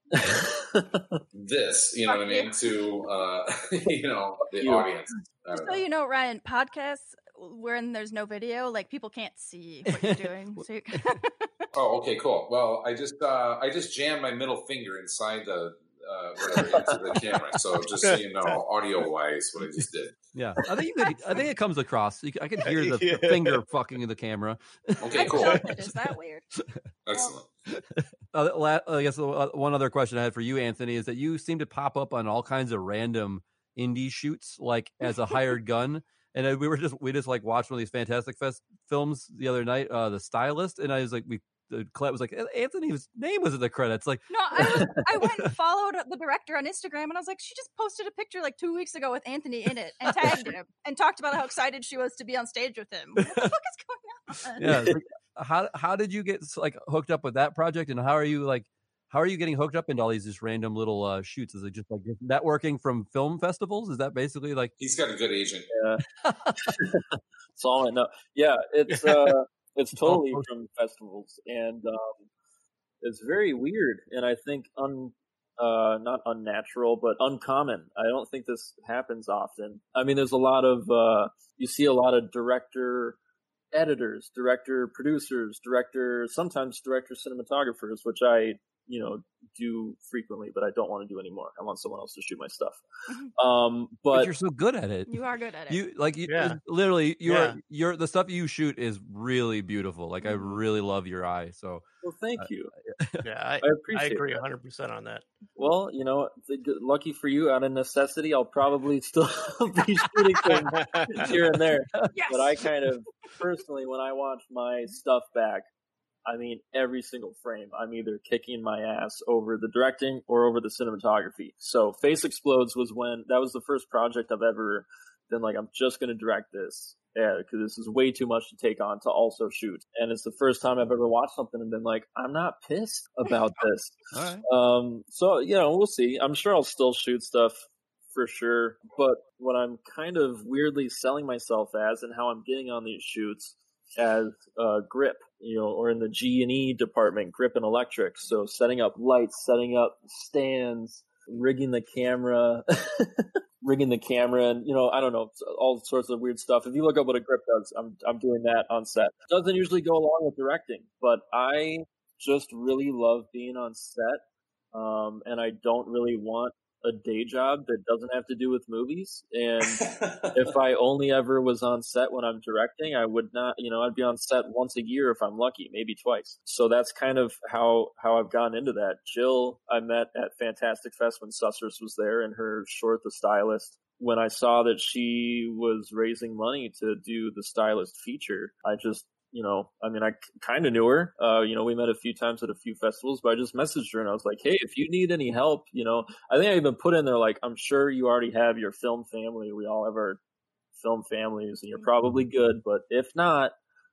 Speaker 5: this, you know what I mean, to, uh, you know, the
Speaker 4: you.
Speaker 5: audience. I
Speaker 1: Just
Speaker 5: don't
Speaker 1: so
Speaker 5: know.
Speaker 1: you know, Ryan, podcasts when there's no video, like people can't see what you're doing. So you...
Speaker 5: Oh, okay, cool. Well, I just uh, I just jammed my middle finger inside the uh, whatever into the camera. So just so you know, audio wise, what I just did.
Speaker 3: Yeah, I think you could, I think it comes across. You can, I can hear the, the finger fucking in the camera.
Speaker 5: Okay, cool.
Speaker 1: Is that weird?
Speaker 5: Excellent.
Speaker 3: Uh, la- I guess uh, one other question I had for you, Anthony, is that you seem to pop up on all kinds of random indie shoots, like as a hired gun. And uh, we were just we just like watched one of these Fantastic Fest films the other night, uh, The Stylist, and I was like, we uh, Colette was like, Anthony's name was in the credits. Like,
Speaker 1: No, I was, I went and followed the director on Instagram, and I was like, she just posted a picture like two weeks ago with Anthony in it, and tagged him, and talked about how excited she was to be on stage with him. What the fuck is going on?
Speaker 3: yeah, it's like, how how did you get like hooked up with that project, and how are you like? How are you getting hooked up into all these just random little uh, shoots? Is it just like networking from film festivals? Is that basically like
Speaker 5: he's got a good agent?
Speaker 4: Yeah, that's all I know. Yeah, it's uh, it's totally from festivals, and um, it's very weird, and I think un uh, not unnatural, but uncommon. I don't think this happens often. I mean, there's a lot of uh, you see a lot of director editors, director producers, director sometimes director cinematographers, which I. you know, do frequently, but I don't want to do anymore. I want someone else to shoot my stuff. Um, but,
Speaker 3: but you're so good at it.
Speaker 1: You are good at it.
Speaker 3: You like you
Speaker 8: Yeah.
Speaker 3: literally you
Speaker 8: Yeah.
Speaker 3: are you're the stuff you shoot is really beautiful. Like I really love your eye. So
Speaker 4: well, thank
Speaker 3: uh,
Speaker 4: you.
Speaker 8: Yeah, I,
Speaker 4: I appreciate
Speaker 8: I agree
Speaker 4: that.
Speaker 8: one hundred percent on that.
Speaker 4: Well, you know, lucky for you, out of necessity, I'll probably still be shooting things here and there.
Speaker 1: Yes.
Speaker 4: But I kind of personally, when I watch my stuff back, I mean, every single frame, I'm either kicking my ass over the directing or over the cinematography. So Face Explodes was when, that was the first project I've ever been like, I'm just going to direct this. Yeah, because this is way too much to take on to also shoot. And it's the first time I've ever watched something and been like, I'm not pissed about this.
Speaker 3: all right.
Speaker 4: Um, so, you know, we'll see. I'm sure I'll still shoot stuff for sure. But what I'm kind of weirdly selling myself as and how I'm getting on these shoots as uh, grip, you know, or in the G and E department, grip and electric. So setting up lights, setting up stands, rigging the camera, rigging the camera, and, you know, I don't know, all sorts of weird stuff. If you look up what a grip does, I'm I'm doing that on set. It doesn't usually go along with directing, but I just really love being on set, um, and I don't really want a day job that doesn't have to do with movies. And if I only ever was on set when I'm directing, I would not, you know, I'd be on set once a year if I'm lucky, maybe twice. So that's kind of how, how I've gotten into that. Jill, I met at Fantastic Fest when Susurus was there in her short, The Stylist. When I saw that she was raising money to do the Stylist feature, I just, you know, I mean, I kind of knew her. Uh, you know, we met a few times at a few festivals, but I just messaged her and I was like, hey, if you need any help, you know, I think I even put in there, like, I'm sure you already have your film family. We all have our film families and you're probably good. But if not,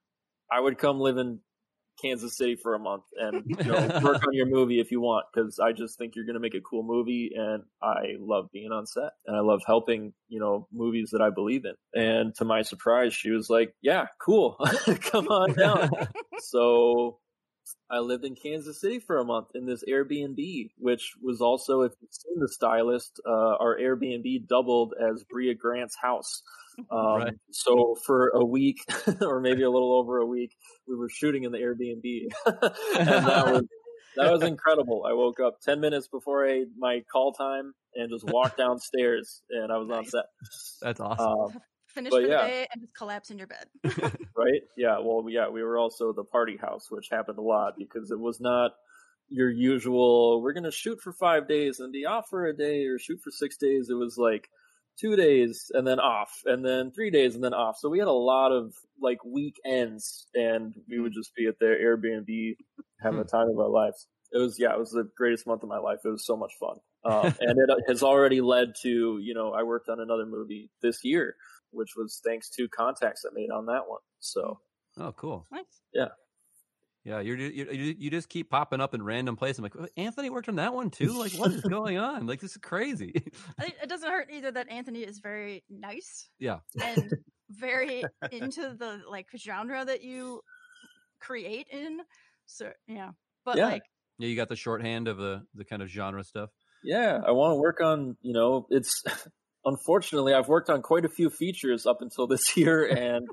Speaker 4: I would come live in Kansas City for a month and, you know, work on your movie if you want, because I just think you're going to make a cool movie, and I love being on set and I love helping, you know, movies that I believe in. And to my surprise, she was like, yeah, cool. Come on down. So I lived in Kansas City for a month in this Airbnb, which was also, if you've seen The Stylist, uh, our Airbnb doubled as Bria Grant's house. Um,
Speaker 3: Right.
Speaker 4: So for a week, or maybe a little over a week, we were shooting in the Airbnb, and that was that was incredible. I woke up ten minutes before I, my call time and just walked downstairs, and I was nice. on set.
Speaker 3: That's awesome.
Speaker 4: Um,
Speaker 1: Finish
Speaker 4: but
Speaker 1: for the
Speaker 4: yeah.
Speaker 1: day and just collapse in your bed.
Speaker 4: Right? Yeah. Well, yeah, we were also the party house, which happened a lot because it was not your usual, we're going to shoot for five days and be off for a day or shoot for six days. It was like two days and then off and then three days and then off. So we had a lot of like weekends, and we would just be at their Airbnb having the time of our lives. It was, yeah, it was the greatest month of my life. It was so much fun. Um, and it has already led to, you know, I worked on another movie this year, which was thanks to contacts I made on that one. So,
Speaker 3: oh, cool.
Speaker 1: Nice.
Speaker 4: Yeah.
Speaker 3: Yeah, you're, you you just keep popping up in random places. I'm like, oh, Anthony worked on that one too? Like, what is going on? Like, this is crazy.
Speaker 1: I think it doesn't hurt either that Anthony is very nice.
Speaker 3: Yeah.
Speaker 1: And very into the, like, genre that you create in. So, yeah. But,
Speaker 4: yeah.
Speaker 1: like...
Speaker 3: Yeah, you got the shorthand of the, the kind of genre stuff.
Speaker 4: Yeah, I want to work on, you know, it's... Unfortunately, I've worked on quite a few features up until this year, and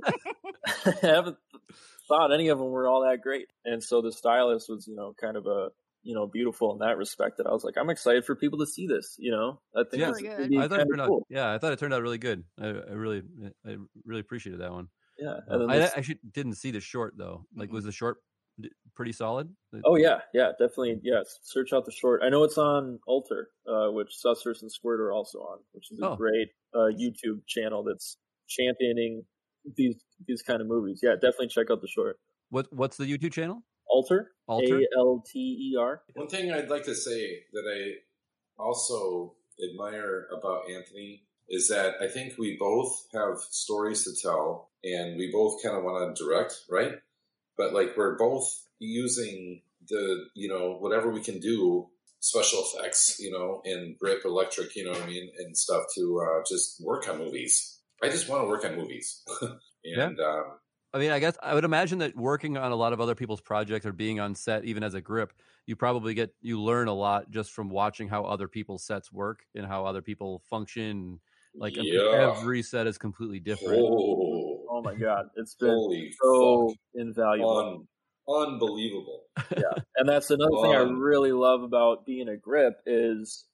Speaker 4: I haven't thought any of them were all that great. And so the stylist was, you know, kind of a, you know, beautiful in that respect, that I was like, I'm excited for people to see this, you know? I think
Speaker 3: yeah,
Speaker 4: it's
Speaker 1: really
Speaker 4: good.
Speaker 3: I thought it turned
Speaker 4: cool.
Speaker 3: out, yeah, I thought it turned out really good. I, I really, I really appreciated that one.
Speaker 4: Yeah.
Speaker 3: Uh, I actually didn't see the short though. Like, mm-hmm. was the short pretty solid?
Speaker 4: Oh yeah, yeah, definitely. Yes, search out the short. I know it's on Alter, uh, which Sussers and Squirt are also on, which is a oh. great uh, YouTube channel that's championing these these kind of movies. Yeah, definitely check out the short.
Speaker 3: What What's the YouTube channel?
Speaker 4: Alter.
Speaker 3: Alter.
Speaker 4: A L T E R.
Speaker 5: One thing I'd like to say that I also admire about Anthony is that I think we both have stories to tell, and we both kind of want to direct, right? But, like, we're both using the, you know, whatever we can do, special effects, you know, and grip, electric, you know what I mean, and stuff to uh, just work on movies. I just want to work on movies. and,
Speaker 3: yeah.
Speaker 5: um,
Speaker 3: I mean, I guess I would imagine that working on a lot of other people's projects or being on set, even as a grip, you probably get, you learn a lot just from watching how other people's sets work and how other people function. Like,
Speaker 5: yeah.
Speaker 3: every set is completely different.
Speaker 5: Oh.
Speaker 4: Oh my God, it's been
Speaker 5: Holy
Speaker 4: so
Speaker 5: fuck.
Speaker 4: invaluable.
Speaker 5: Un- unbelievable.
Speaker 4: Yeah, and that's another um, thing I really love about being a grip is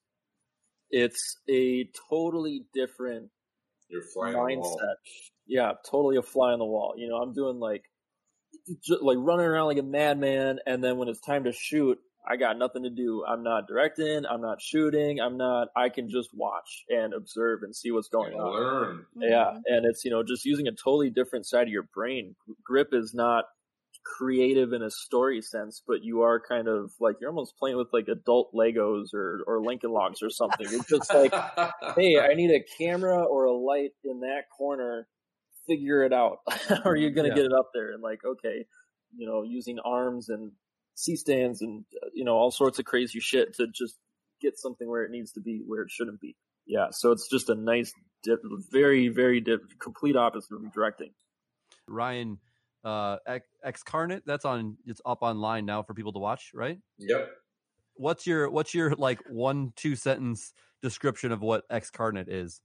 Speaker 4: it's a totally different
Speaker 5: You're flying
Speaker 4: mindset.
Speaker 5: On the wall.
Speaker 4: Yeah, totally a fly on the wall. You know, I'm doing like just like running around like a madman, and then when it's time to shoot, I got nothing to do. I'm not directing. I'm not shooting. I'm not. I can just watch and observe and see what's going
Speaker 5: and
Speaker 4: on.
Speaker 5: Learn.
Speaker 4: Yeah, and it's, you know, just using a totally different side of your brain. Grip is not creative in a story sense, but you are kind of like, you're almost playing with like adult Legos or or Lincoln Logs or something. It's just like, hey, I need a camera or a light in that corner. Figure it out. How are you going to
Speaker 3: yeah.
Speaker 4: get it up there? And like, okay, you know, using arms and C-stands and, uh, you know, all sorts of crazy shit to just get something where it needs to be, where it shouldn't be. Yeah, so it's just a nice, dip, very, very dip, complete opposite of directing.
Speaker 3: Ryan, uh, Xcarnate, that's on, it's up online now for people to watch, right?
Speaker 5: Yep.
Speaker 3: What's your, what's your like one, two sentence description of what Xcarnate is?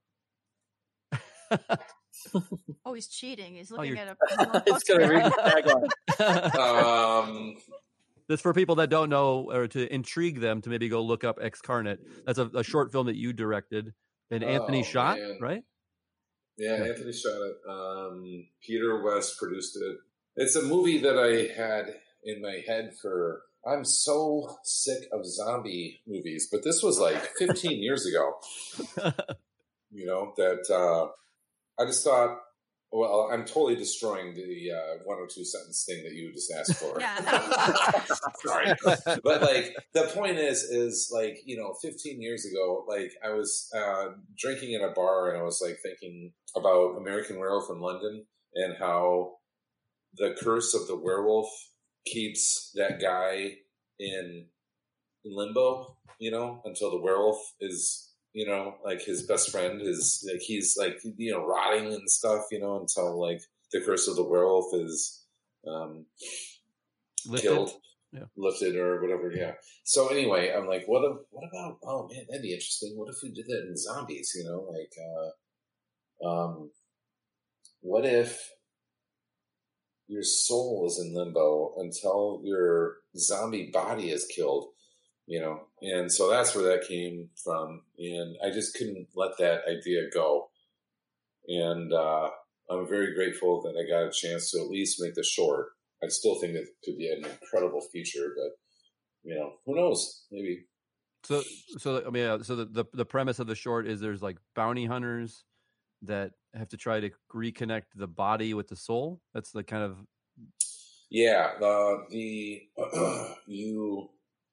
Speaker 1: Oh, he's cheating. He's looking
Speaker 3: oh,
Speaker 1: at a.
Speaker 4: It's gonna read the tagline.
Speaker 5: um,
Speaker 3: This for people that don't know, or to intrigue them to maybe go look up Xcarnate. That's a, a short film that you directed and
Speaker 5: oh,
Speaker 3: Anthony shot,
Speaker 5: man.
Speaker 3: right?
Speaker 5: Yeah, yeah, Anthony shot it. Um, Peter West produced it. It's a movie that I had in my head for. I'm so sick of zombie movies, but this was like fifteen years ago. You know that. Uh, I just thought, well, I'm totally destroying the uh, one or two sentence thing that you just asked for.
Speaker 1: Yeah.
Speaker 5: Sorry. But like, the point is, is like, you know, fifteen years ago, like I was uh, drinking in a bar and I was like thinking about American Werewolf in London and how the curse of the werewolf keeps that guy in limbo, you know, until the werewolf is, you know, like his best friend is like, he's like, you know, rotting and stuff, you know, until like the curse of the werewolf is um,
Speaker 3: lifted.
Speaker 5: killed,
Speaker 3: yeah.
Speaker 5: lifted or whatever. Yeah. So anyway, I'm like, what, if, what about, oh man, that'd be interesting. What if we did that in zombies, you know, like, uh, um, what if your soul is in limbo until your zombie body is killed, you know? And so that's where that came from. And I just couldn't let that idea go. And uh, I'm very grateful that I got a chance to at least make the short. I still think it could be an incredible feature, but, you know, who knows? Maybe.
Speaker 3: So, so I mean, uh, so the, the the premise of the short is there's like bounty hunters that have to try to reconnect the body with the soul. That's the kind of
Speaker 5: yeah. Uh, the uh, you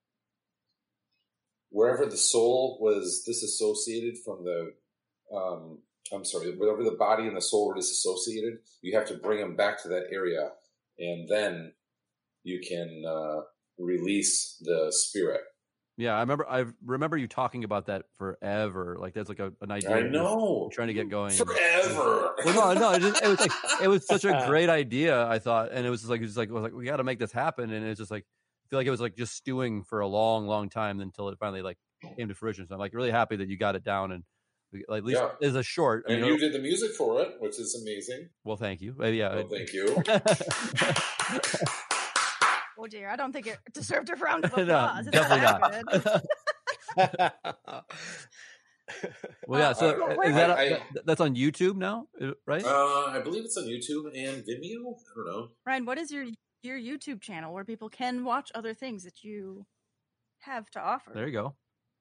Speaker 5: wherever the soul was disassociated from the, um, I'm sorry, wherever the body and the soul were disassociated, you have to bring them back to that area, and then you can uh, release the spirit.
Speaker 3: Yeah, I remember. I remember you talking about that forever. Like that's like a, an idea.
Speaker 5: I know.
Speaker 3: Trying to get going
Speaker 5: forever.
Speaker 3: Well, no, no. It, just, it was like it was such a great idea. I thought, and it was just like it was like, it was like we got to make this happen. And it's just like I feel like it was like just stewing for a long, long time until it finally like came to fruition. So I'm like really happy that you got it down and like at least
Speaker 5: yeah.
Speaker 3: as a short.
Speaker 5: And
Speaker 3: I mean,
Speaker 5: you did the music for it, which is amazing.
Speaker 3: Well, thank you. Uh, yeah.
Speaker 5: Well, thank you.
Speaker 1: Oh dear, I don't think it deserved a round of
Speaker 3: No,
Speaker 1: applause.
Speaker 3: definitely not. Well, yeah. So
Speaker 1: Uh,
Speaker 3: is that,
Speaker 5: I- I-
Speaker 3: that that's on YouTube now, right?
Speaker 5: Uh, I believe it's on YouTube and Vimeo. I don't know.
Speaker 1: Ryan, what is your your YouTube channel where people can watch other things that you have to offer?
Speaker 3: There you go.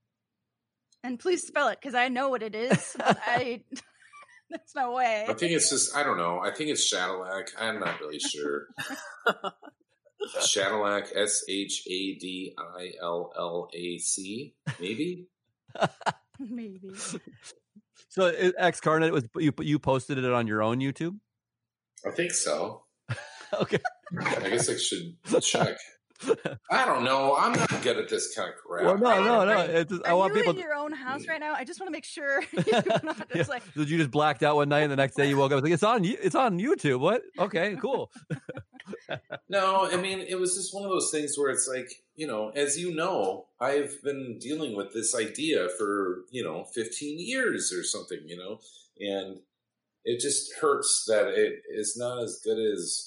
Speaker 1: And please spell it because I know what it is. But I there's no way.
Speaker 5: I think it's just, I don't know. I think it's Shadowlack. I'm not really sure. Shadowlack, S H A D I L L A C, maybe?
Speaker 1: Maybe.
Speaker 3: So it- X-Carnate was you you posted it on your own YouTube?
Speaker 5: I think so.
Speaker 3: Okay.
Speaker 5: I guess I should check. I don't know. I'm not good at this kind of crap.
Speaker 3: Well, no, no, no. It's just, I
Speaker 1: Are
Speaker 3: want
Speaker 1: you
Speaker 3: people.
Speaker 1: in your own house right now? I just want to make sure you're not just like
Speaker 3: Did you just blacked out one night and the next day you woke up? It's like it's on. You- It's on YouTube. What? Okay, cool.
Speaker 5: No, I mean, it was just one of those things where it's like, you know, as you know, I've been dealing with this idea for, you know, fifteen years or something, you know, and it just hurts that it is not as good as,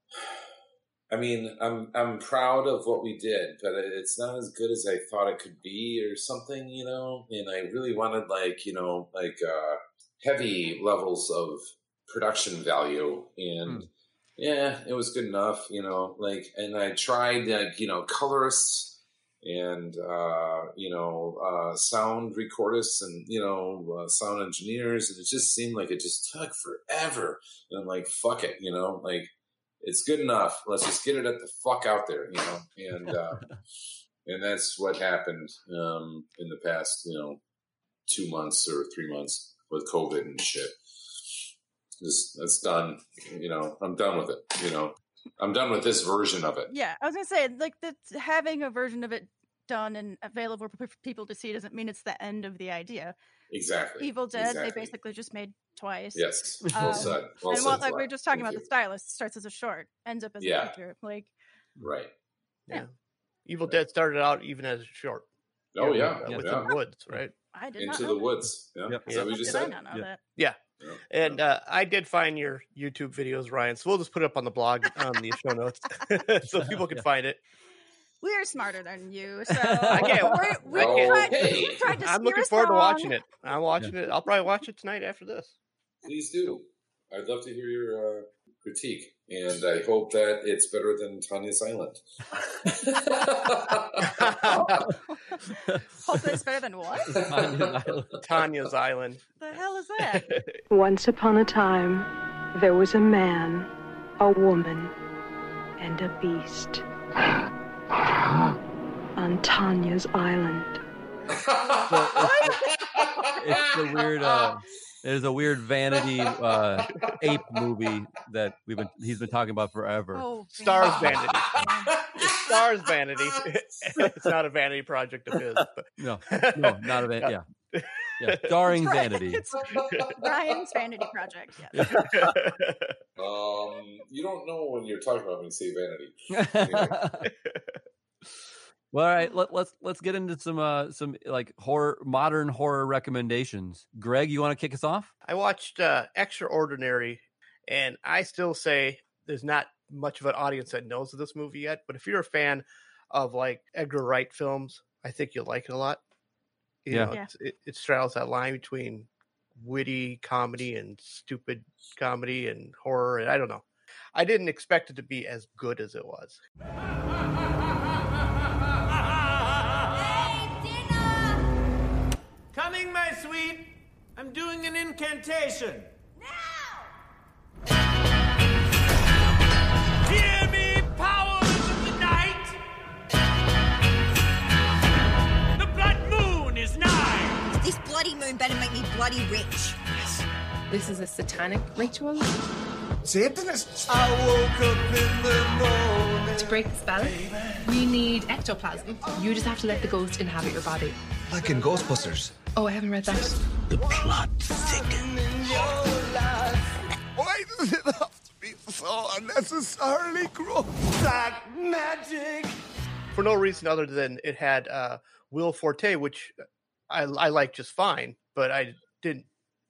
Speaker 5: I mean, I'm, I'm proud of what we did, but it's not as good as I thought it could be or something, you know, and I really wanted like, you know, like, uh, heavy levels of production value and,
Speaker 3: Hmm.
Speaker 5: yeah, it was good enough, you know, like, and I tried, like, you know, colorists and, uh, you know, uh, sound recordists and, you know, uh, sound engineers. And it just seemed like it just took forever. And I'm like, fuck it, you know, like, it's good enough. Let's just get it at the fuck out there, you know? And, uh, and that's what happened, um, in the past, you know, two months or three months with COVID and shit. Just, that's done. You know, I'm done with it. You know, I'm done with this version of it.
Speaker 1: yeah. I was gonna say like that having a version of it done and available for people to see doesn't mean it's the end of the idea.
Speaker 5: Exactly.
Speaker 1: Evil Dead,
Speaker 5: Exactly.
Speaker 1: they basically just made twice.
Speaker 5: Yes. Well
Speaker 1: Um,
Speaker 5: said. Well
Speaker 1: and
Speaker 5: said,
Speaker 1: what, like we
Speaker 5: Fla.
Speaker 1: were just talking
Speaker 5: Thank
Speaker 1: about,
Speaker 5: you.
Speaker 1: the stylist starts as a short, ends up as
Speaker 5: Yeah.
Speaker 1: a feature. Like,
Speaker 5: Right.
Speaker 8: Yeah. Evil Dead started out even as a short.
Speaker 5: Oh,
Speaker 8: You know,
Speaker 5: yeah.
Speaker 8: with, with
Speaker 5: Yeah.
Speaker 8: the woods, right?
Speaker 1: I did
Speaker 5: Into
Speaker 1: not
Speaker 5: the
Speaker 1: know
Speaker 5: woods. Yeah.
Speaker 3: Yep.
Speaker 5: Is that what you
Speaker 1: Did
Speaker 5: just
Speaker 1: I
Speaker 5: said?
Speaker 1: not know
Speaker 3: Yeah.
Speaker 1: that?
Speaker 8: Yeah.
Speaker 5: Yeah.
Speaker 8: And uh, I did find your YouTube videos, Ryan. So we'll just put it up on the blog, on the show notes, so people can
Speaker 3: Yeah.
Speaker 8: find it.
Speaker 1: We're smarter than you, so
Speaker 8: I can't-
Speaker 1: we're, we
Speaker 5: Oh,
Speaker 1: tried,
Speaker 5: hey.
Speaker 1: we tried to
Speaker 8: I'm
Speaker 1: steer
Speaker 8: looking
Speaker 1: us
Speaker 8: forward to
Speaker 1: along.
Speaker 8: watching it. I'm watching it. I'll probably watch it tonight after this.
Speaker 5: Please do. I'd love to hear your uh, critique. And I hope that it's better than Tanya's Island.
Speaker 1: Hopefully it's better than what?
Speaker 8: Tanya's Island.
Speaker 1: The hell is that?
Speaker 21: Once upon a time, there was a man, a woman, and a beast. On Tanya's Island.
Speaker 3: It's the weird. Uh, there's a weird vanity uh, ape movie that we've been he's been talking about forever.
Speaker 1: Oh,
Speaker 8: Stars
Speaker 1: vanity.
Speaker 8: Vanity. It's Stars Vanity. It's not a vanity project of his. But...
Speaker 3: No, no, not a van. Yeah, yeah, starring
Speaker 1: That's right.
Speaker 3: vanity.
Speaker 1: It's Ryan's vanity project. Yes.
Speaker 5: Um, you don't know when you're talking about when you say vanity.
Speaker 3: Well, all right, let, let's let's get into some uh, some like horror, modern horror recommendations. Greg, you want to kick us off?
Speaker 8: I watched uh, Extraordinary, and I still say there's not much of an audience that knows of this movie yet. But if you're a fan of like Edgar Wright films, I think you'll like it a lot. You
Speaker 3: Yeah.
Speaker 8: know,
Speaker 1: Yeah.
Speaker 8: it's, it, it straddles that line between witty comedy and stupid comedy and horror, and I don't know. I didn't expect it to be as good as it was.
Speaker 18: Coming, my sweet. I'm doing an incantation. Now! Hear me, powers of the night! The blood moon is nigh!
Speaker 2: This bloody moon better make me bloody rich.
Speaker 16: This is a satanic ritual.
Speaker 12: Satanists?
Speaker 18: I woke up in the morning.
Speaker 16: To break the spell, we need ectoplasm. You just have to let the ghost inhabit your body.
Speaker 12: Like in Ghostbusters.
Speaker 16: Oh, I haven't read that.
Speaker 12: The plot thickens. Why does it have to be so unnecessarily gross?
Speaker 18: Black magic.
Speaker 8: For no reason other than it had uh, Will Forte, which I, I like just fine, but I didn't.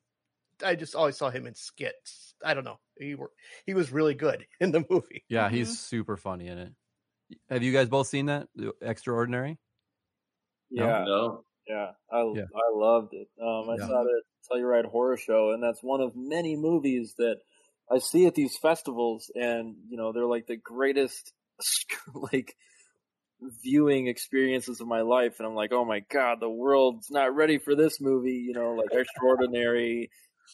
Speaker 8: I just always saw him in skits. I don't know. He were, he was really good in the movie.
Speaker 3: Yeah, he's super funny in it. Have you guys both seen that? Extraordinary?
Speaker 4: Yeah,
Speaker 5: No.
Speaker 4: yeah, I
Speaker 3: Yeah.
Speaker 4: I loved it. Um, I
Speaker 3: Yeah.
Speaker 4: saw the Telluride Horror Show, and that's one of many movies that I see at these festivals, and you know they're like the greatest like viewing experiences of my life, and I'm like, oh my god, the world's not ready for this movie. You know, like Extraordinary,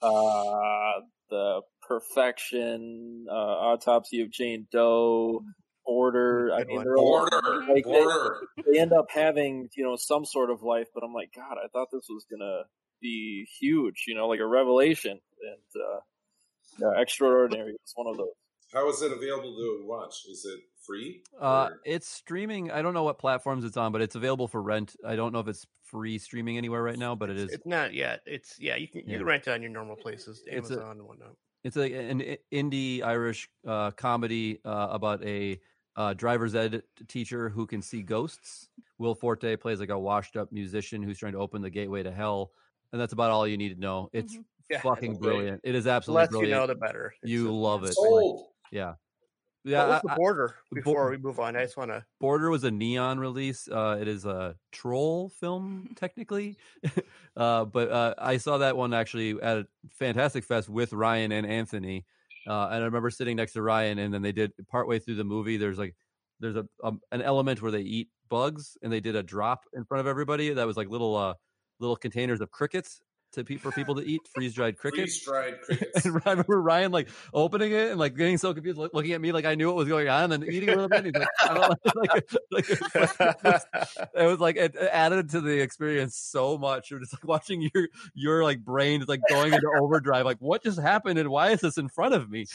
Speaker 4: uh, the Perfection, uh, Autopsy of Jane Doe. Border. I mean, they're all,
Speaker 5: Border.
Speaker 4: like,
Speaker 5: Border.
Speaker 4: They, they end up having, you know, some sort of life, but I'm like, God, I thought this was gonna be huge, you know, like a revelation. And uh, yeah, Extraordinary is one of those.
Speaker 5: How is it available to watch? Is it free?
Speaker 3: Uh,
Speaker 5: Or-
Speaker 3: it's streaming. I don't know what platforms it's on, but it's available for rent. I don't know if it's free streaming anywhere right now, but it is.
Speaker 8: It's not yet. It's yeah. You can you
Speaker 3: Yeah.
Speaker 8: can rent it on your normal places,
Speaker 3: It's a-
Speaker 8: Amazon and whatnot.
Speaker 3: It's a, an i- indie Irish uh, comedy uh, about a uh, driver's ed teacher who can see ghosts. Will Forte plays like a washed-up musician who's trying to open the gateway to hell, and that's about all you need to know. It's
Speaker 8: Yeah,
Speaker 3: fucking
Speaker 5: okay.
Speaker 3: brilliant. It is
Speaker 8: The
Speaker 3: absolutely
Speaker 8: less you
Speaker 3: brilliant.
Speaker 8: know, the better. It's
Speaker 3: You
Speaker 8: a-
Speaker 3: love it.
Speaker 5: Sold.
Speaker 3: Yeah,
Speaker 8: What
Speaker 3: yeah.
Speaker 8: was
Speaker 3: I-
Speaker 8: the
Speaker 3: I-
Speaker 8: border
Speaker 3: the
Speaker 8: before
Speaker 3: Bo-
Speaker 8: we move on? I just want to.
Speaker 3: Border was a Neon release. Uh, it is a troll film, technically. uh, but uh, I saw that one actually at a Fantastic Fest with Ryan and Anthony. Uh, and I remember sitting next to Ryan, and then they did partway through the movie. There's like, there's a um, an element where they eat bugs, and they did a drop in front of everybody that was like little uh little containers of crickets to pe- for people to eat, freeze dried crickets.
Speaker 5: Freeze-dried crickets.
Speaker 3: And I remember Ryan like opening it and like getting so confused, look, looking at me like I knew what was going on, and then eating a little bit. And he's like, I don't like, like, it, was, it was like it added to the experience so much. You're just like watching your your like brain is like going into overdrive. Like, what just happened, and why is this in front of me?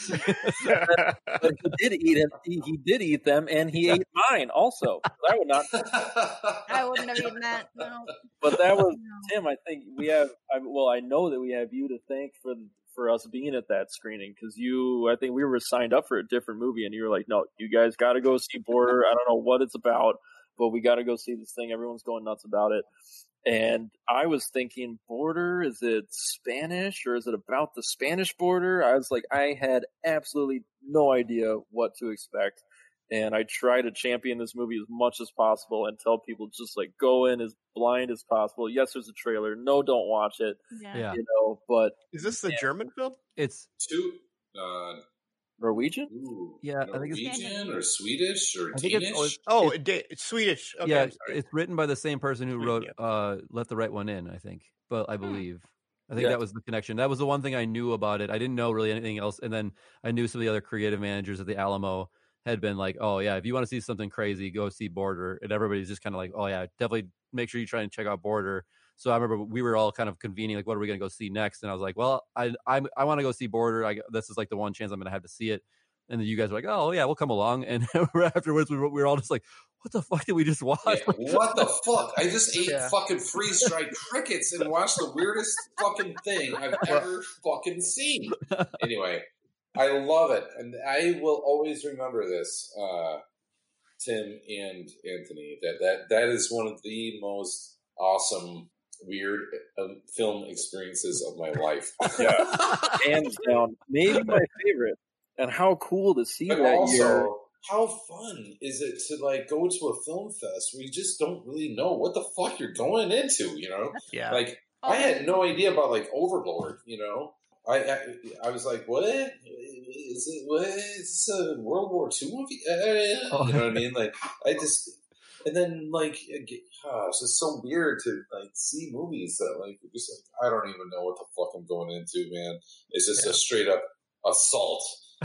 Speaker 4: But he did eat it. He, he did eat them, and he ate mine also. I would not.
Speaker 1: I wouldn't have eaten that. No.
Speaker 4: But that was Tim. I think we have. I, well, I know that we have you to thank for for us being at that screening, because you. I think we were signed up for a different movie, and you were like, "No, you guys got to go see Border. I don't know what it's about, but we got to go see this thing. Everyone's going nuts about it." And I was thinking, border, is it Spanish or is it about the Spanish border? I was like, I had absolutely no idea what to expect. And I try to champion this movie as much as possible and tell people just like go in as blind as possible. Yes, there's a trailer. No, don't watch it.
Speaker 1: Yeah.
Speaker 3: Yeah.
Speaker 4: You know, but
Speaker 8: Is this the German film?
Speaker 3: It's
Speaker 5: Two. Uh,
Speaker 4: Norwegian?
Speaker 5: ooh,
Speaker 3: Yeah, I think it's-
Speaker 5: Norwegian or Swedish or
Speaker 3: I think it's-
Speaker 5: Danish.
Speaker 8: Oh, it, da- it's Swedish. Okay,
Speaker 3: yeah,
Speaker 8: I'm sorry.
Speaker 3: it's written by the same person who
Speaker 8: Sweden,
Speaker 3: wrote
Speaker 8: yeah.
Speaker 3: uh, "Let the Right One In." I think, but I believe. I think
Speaker 4: Yeah.
Speaker 3: that was the connection. That was the one thing I knew about it. I didn't know really anything else. And then I knew some of the other creative managers at the Alamo had been like, "Oh yeah, if you want to see something crazy, go see Border." And everybody's just kind of like, "Oh yeah, definitely make sure you try and check out Border." So I remember we were all kind of convening, like, "What are we going to go see next?" And I was like, "Well, I I, I want to go see Border. I, this is like the one chance I'm going to have to see it." And then you guys were like, "Oh yeah, we'll come along." And afterwards, we were, we were all just like, "What the fuck did we just watch?"
Speaker 5: Yeah, what the fuck? I just ate
Speaker 8: Yeah.
Speaker 5: fucking freeze-dried crickets and watched the weirdest fucking thing I've ever fucking seen. Anyway, I love it, and I will always remember this, uh, Tim and Anthony. That that that is one of the most awesome, weird uh, film experiences of my life.
Speaker 4: Yeah, hands down. Maybe my favorite. and how cool to see
Speaker 5: But
Speaker 4: that
Speaker 5: also,
Speaker 4: year.
Speaker 5: how fun is it to like go to a film fest where you just don't really know what the fuck you're going into? You know,
Speaker 8: Yeah.
Speaker 5: like I had no idea about like Overlord. You know, I I, I was like, what is it? What is this a World War Two movie? Uh,
Speaker 3: Oh.
Speaker 5: You know what I mean? Like I just. And then, like, oh, it's just so weird to like see movies that, like, you're just like, I don't even know what the fuck I'm going into, man. It's just
Speaker 3: Yeah.
Speaker 5: a straight up assault.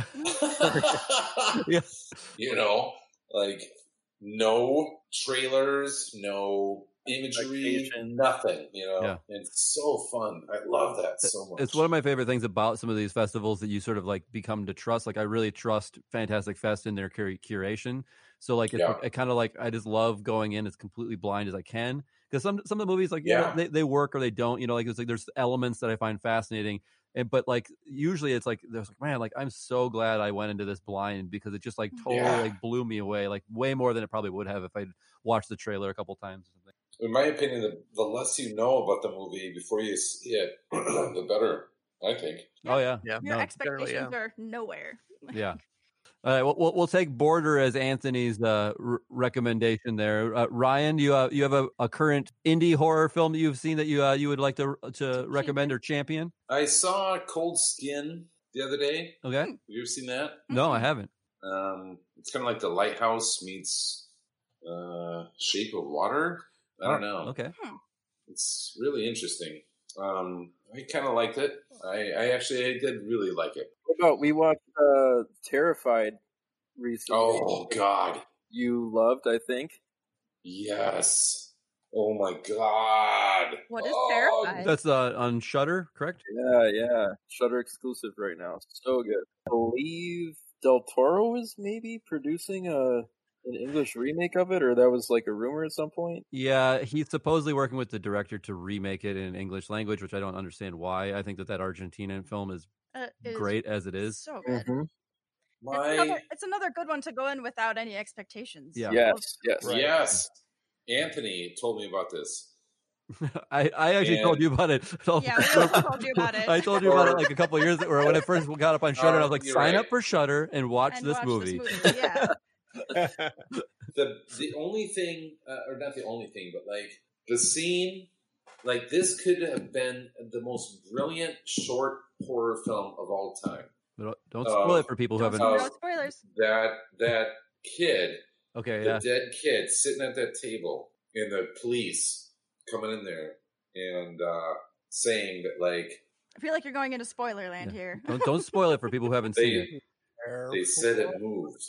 Speaker 3: Yeah.
Speaker 5: You know, like no trailers, no imagery, nothing. You know,
Speaker 3: Yeah.
Speaker 5: and it's so fun. I love that so much.
Speaker 3: It's one of my favorite things about some of these festivals that you sort of like become to trust. Like I really trust Fantastic Fest in their cur- curation. So like, it's
Speaker 5: Yeah.
Speaker 3: like, I kind of like, I just love going in as completely blind as I can. Because some some of the movies, like, you know,
Speaker 5: Yeah.
Speaker 3: they, they work or they don't, you know, like, it's like, there's elements that I find fascinating. And, but like, usually it's like, there's like, man, like, I'm so glad I went into this blind because it just like totally
Speaker 5: Yeah.
Speaker 3: like blew me away, like way more than it probably would have if I'd watched the trailer a couple times or something.
Speaker 5: In my opinion, the, the less you know about the movie before you see it, the better. I think.
Speaker 3: Oh yeah.
Speaker 8: Yeah.
Speaker 1: Your
Speaker 3: No,
Speaker 1: expectations
Speaker 8: generally,
Speaker 1: are nowhere.
Speaker 3: yeah. All right, we'll, we'll we'll take Border as Anthony's uh, r- recommendation there. Uh, Ryan, you uh, you have a, a current indie horror film that you've seen that you uh, you would like to to recommend or champion?
Speaker 5: I saw Cold Skin the other day.
Speaker 3: Okay.
Speaker 5: Have you ever seen that?
Speaker 3: No, I haven't.
Speaker 5: Um, it's kind of like The Lighthouse meets uh, Shape of Water. I don't know.
Speaker 3: Okay.
Speaker 5: It's really interesting. Um, I kind of liked it. I, I actually I did really like it.
Speaker 4: What about we watched uh, Terrified recently?
Speaker 5: Oh God,
Speaker 4: you loved, I think.
Speaker 5: Yes. Oh my God.
Speaker 1: What is
Speaker 5: Oh,
Speaker 1: Terrified?
Speaker 3: That's uh, on Shudder, correct?
Speaker 4: Yeah, yeah. Shudder exclusive right now. So good. I believe Del Toro is maybe producing a an English remake of it, or that was like a rumor at some point.
Speaker 3: Yeah, he's supposedly working with the director to remake it in English language, which I don't understand why. I think that that Argentinian film is
Speaker 1: Uh, is
Speaker 3: great as it is.
Speaker 1: So good.
Speaker 4: Mm-hmm.
Speaker 1: It's, another, it's another good one to go in without any expectations.
Speaker 3: Yeah.
Speaker 4: Yes, yes,
Speaker 5: Right. Yes. Anthony told me about this.
Speaker 3: I, I actually
Speaker 5: And-
Speaker 3: told you about it.
Speaker 1: Yeah, we also told you about it.
Speaker 3: I told you about it like a couple of years ago, or when I first got up on Shudder, I was like,
Speaker 5: you're
Speaker 3: sign
Speaker 5: right.
Speaker 3: up for Shudder and watch
Speaker 1: And
Speaker 3: this
Speaker 1: watch
Speaker 3: movie.
Speaker 1: This movie. Yeah.
Speaker 5: the the only thing, uh, or not the only thing, but like the scene, like this could have been the most brilliant short horror film of all time.
Speaker 3: But don't spoil
Speaker 5: Uh,
Speaker 3: it for people who haven't.
Speaker 5: uh,
Speaker 1: No spoilers.
Speaker 5: That that kid,
Speaker 3: Okay,
Speaker 5: the
Speaker 3: yeah.
Speaker 5: dead kid sitting at that table, and the police coming in there and uh, saying that like
Speaker 1: I feel like you're going into spoiler land here.
Speaker 3: Don't, don't spoil it for people who haven't seen
Speaker 5: they they said it moved.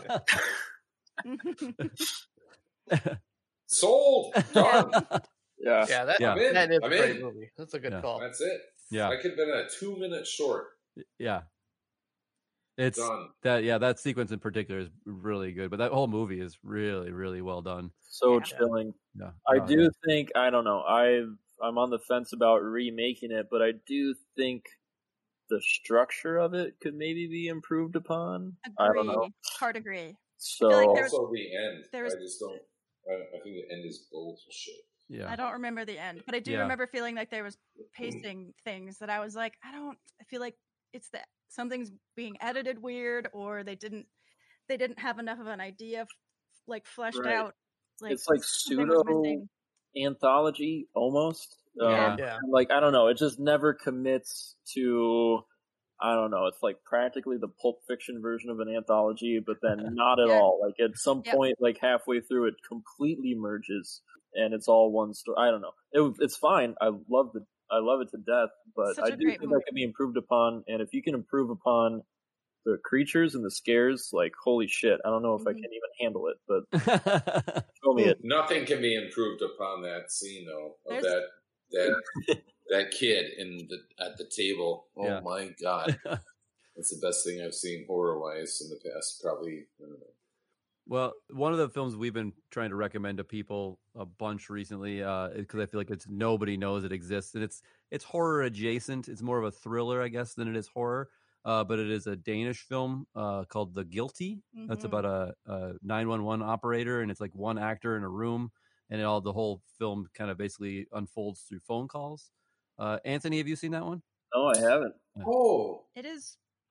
Speaker 5: Sold. Done.
Speaker 4: Yeah,
Speaker 8: Yeah, that,
Speaker 3: Yeah.
Speaker 8: that is
Speaker 5: I'm
Speaker 8: a great
Speaker 5: in.
Speaker 8: movie. That's a good
Speaker 3: Yeah.
Speaker 8: call.
Speaker 5: That's it.
Speaker 3: Yeah.
Speaker 5: I could have been a two minute short.
Speaker 3: it. Yeah. It's
Speaker 5: Done.
Speaker 3: that, yeah, that sequence in particular is really good, but that whole movie is really, really well done.
Speaker 4: So chilling.
Speaker 3: Yeah.
Speaker 4: I
Speaker 3: Oh,
Speaker 4: do
Speaker 3: yeah.
Speaker 4: think I don't know. I I'm on the fence about remaking it, but I do think the structure of it could maybe be improved upon. I don't know.
Speaker 1: Agree. Hard agree.
Speaker 4: So
Speaker 1: feel like there's-
Speaker 5: Also, the end.
Speaker 1: there was-
Speaker 5: I just don't. I, I think the end is bullshit.
Speaker 3: Yeah.
Speaker 1: I don't remember the end, but I do
Speaker 3: Yeah.
Speaker 1: remember feeling like there was pacing things that I was like, I don't. I feel like it's that something's being edited weird, or they didn't. They didn't have enough of an idea, f- like fleshed
Speaker 4: Right.
Speaker 1: out. Like
Speaker 4: it's like
Speaker 1: something was
Speaker 4: pseudo
Speaker 1: missing.
Speaker 4: anthology almost.
Speaker 3: Yeah.
Speaker 4: Um,
Speaker 8: Yeah.
Speaker 4: Like I don't know. It just never commits to. I don't know. It's like practically the Pulp Fiction version of an anthology, but then not at
Speaker 1: Yeah.
Speaker 4: all. Like at some
Speaker 1: Yep.
Speaker 4: point, like halfway through, it completely merges, and it's all one story. I don't know. It, it's fine. I love the. I love it to death, but
Speaker 1: Such
Speaker 4: I
Speaker 1: a
Speaker 4: do
Speaker 1: great
Speaker 4: think
Speaker 1: movie.
Speaker 4: that can be improved upon. And if you can improve upon the creatures and the scares, like holy shit, I don't know if I
Speaker 1: Mhm.
Speaker 4: can even handle it. But show me it.
Speaker 5: Nothing can be improved upon that scene though. Of
Speaker 1: There's-
Speaker 5: that that that kid in the at the table. Oh
Speaker 3: Yeah.
Speaker 5: my god, that's the best thing I've seen horror wise in the past. Probably. I don't know.
Speaker 3: Well, one of the films we've been trying to recommend to people a bunch recently, because I feel like it's nobody knows it exists, and it's it's horror adjacent. It's more of a thriller, I guess, than it is horror. Uh, but it is a Danish film uh, called The Guilty. That's
Speaker 1: Mhm.
Speaker 3: about a, a nine one one operator, and it's like one actor in a room, and it all the whole film kind of basically unfolds through phone calls. Uh, Anthony, have you seen that one?
Speaker 4: No, I haven't.
Speaker 5: Oh,
Speaker 1: It is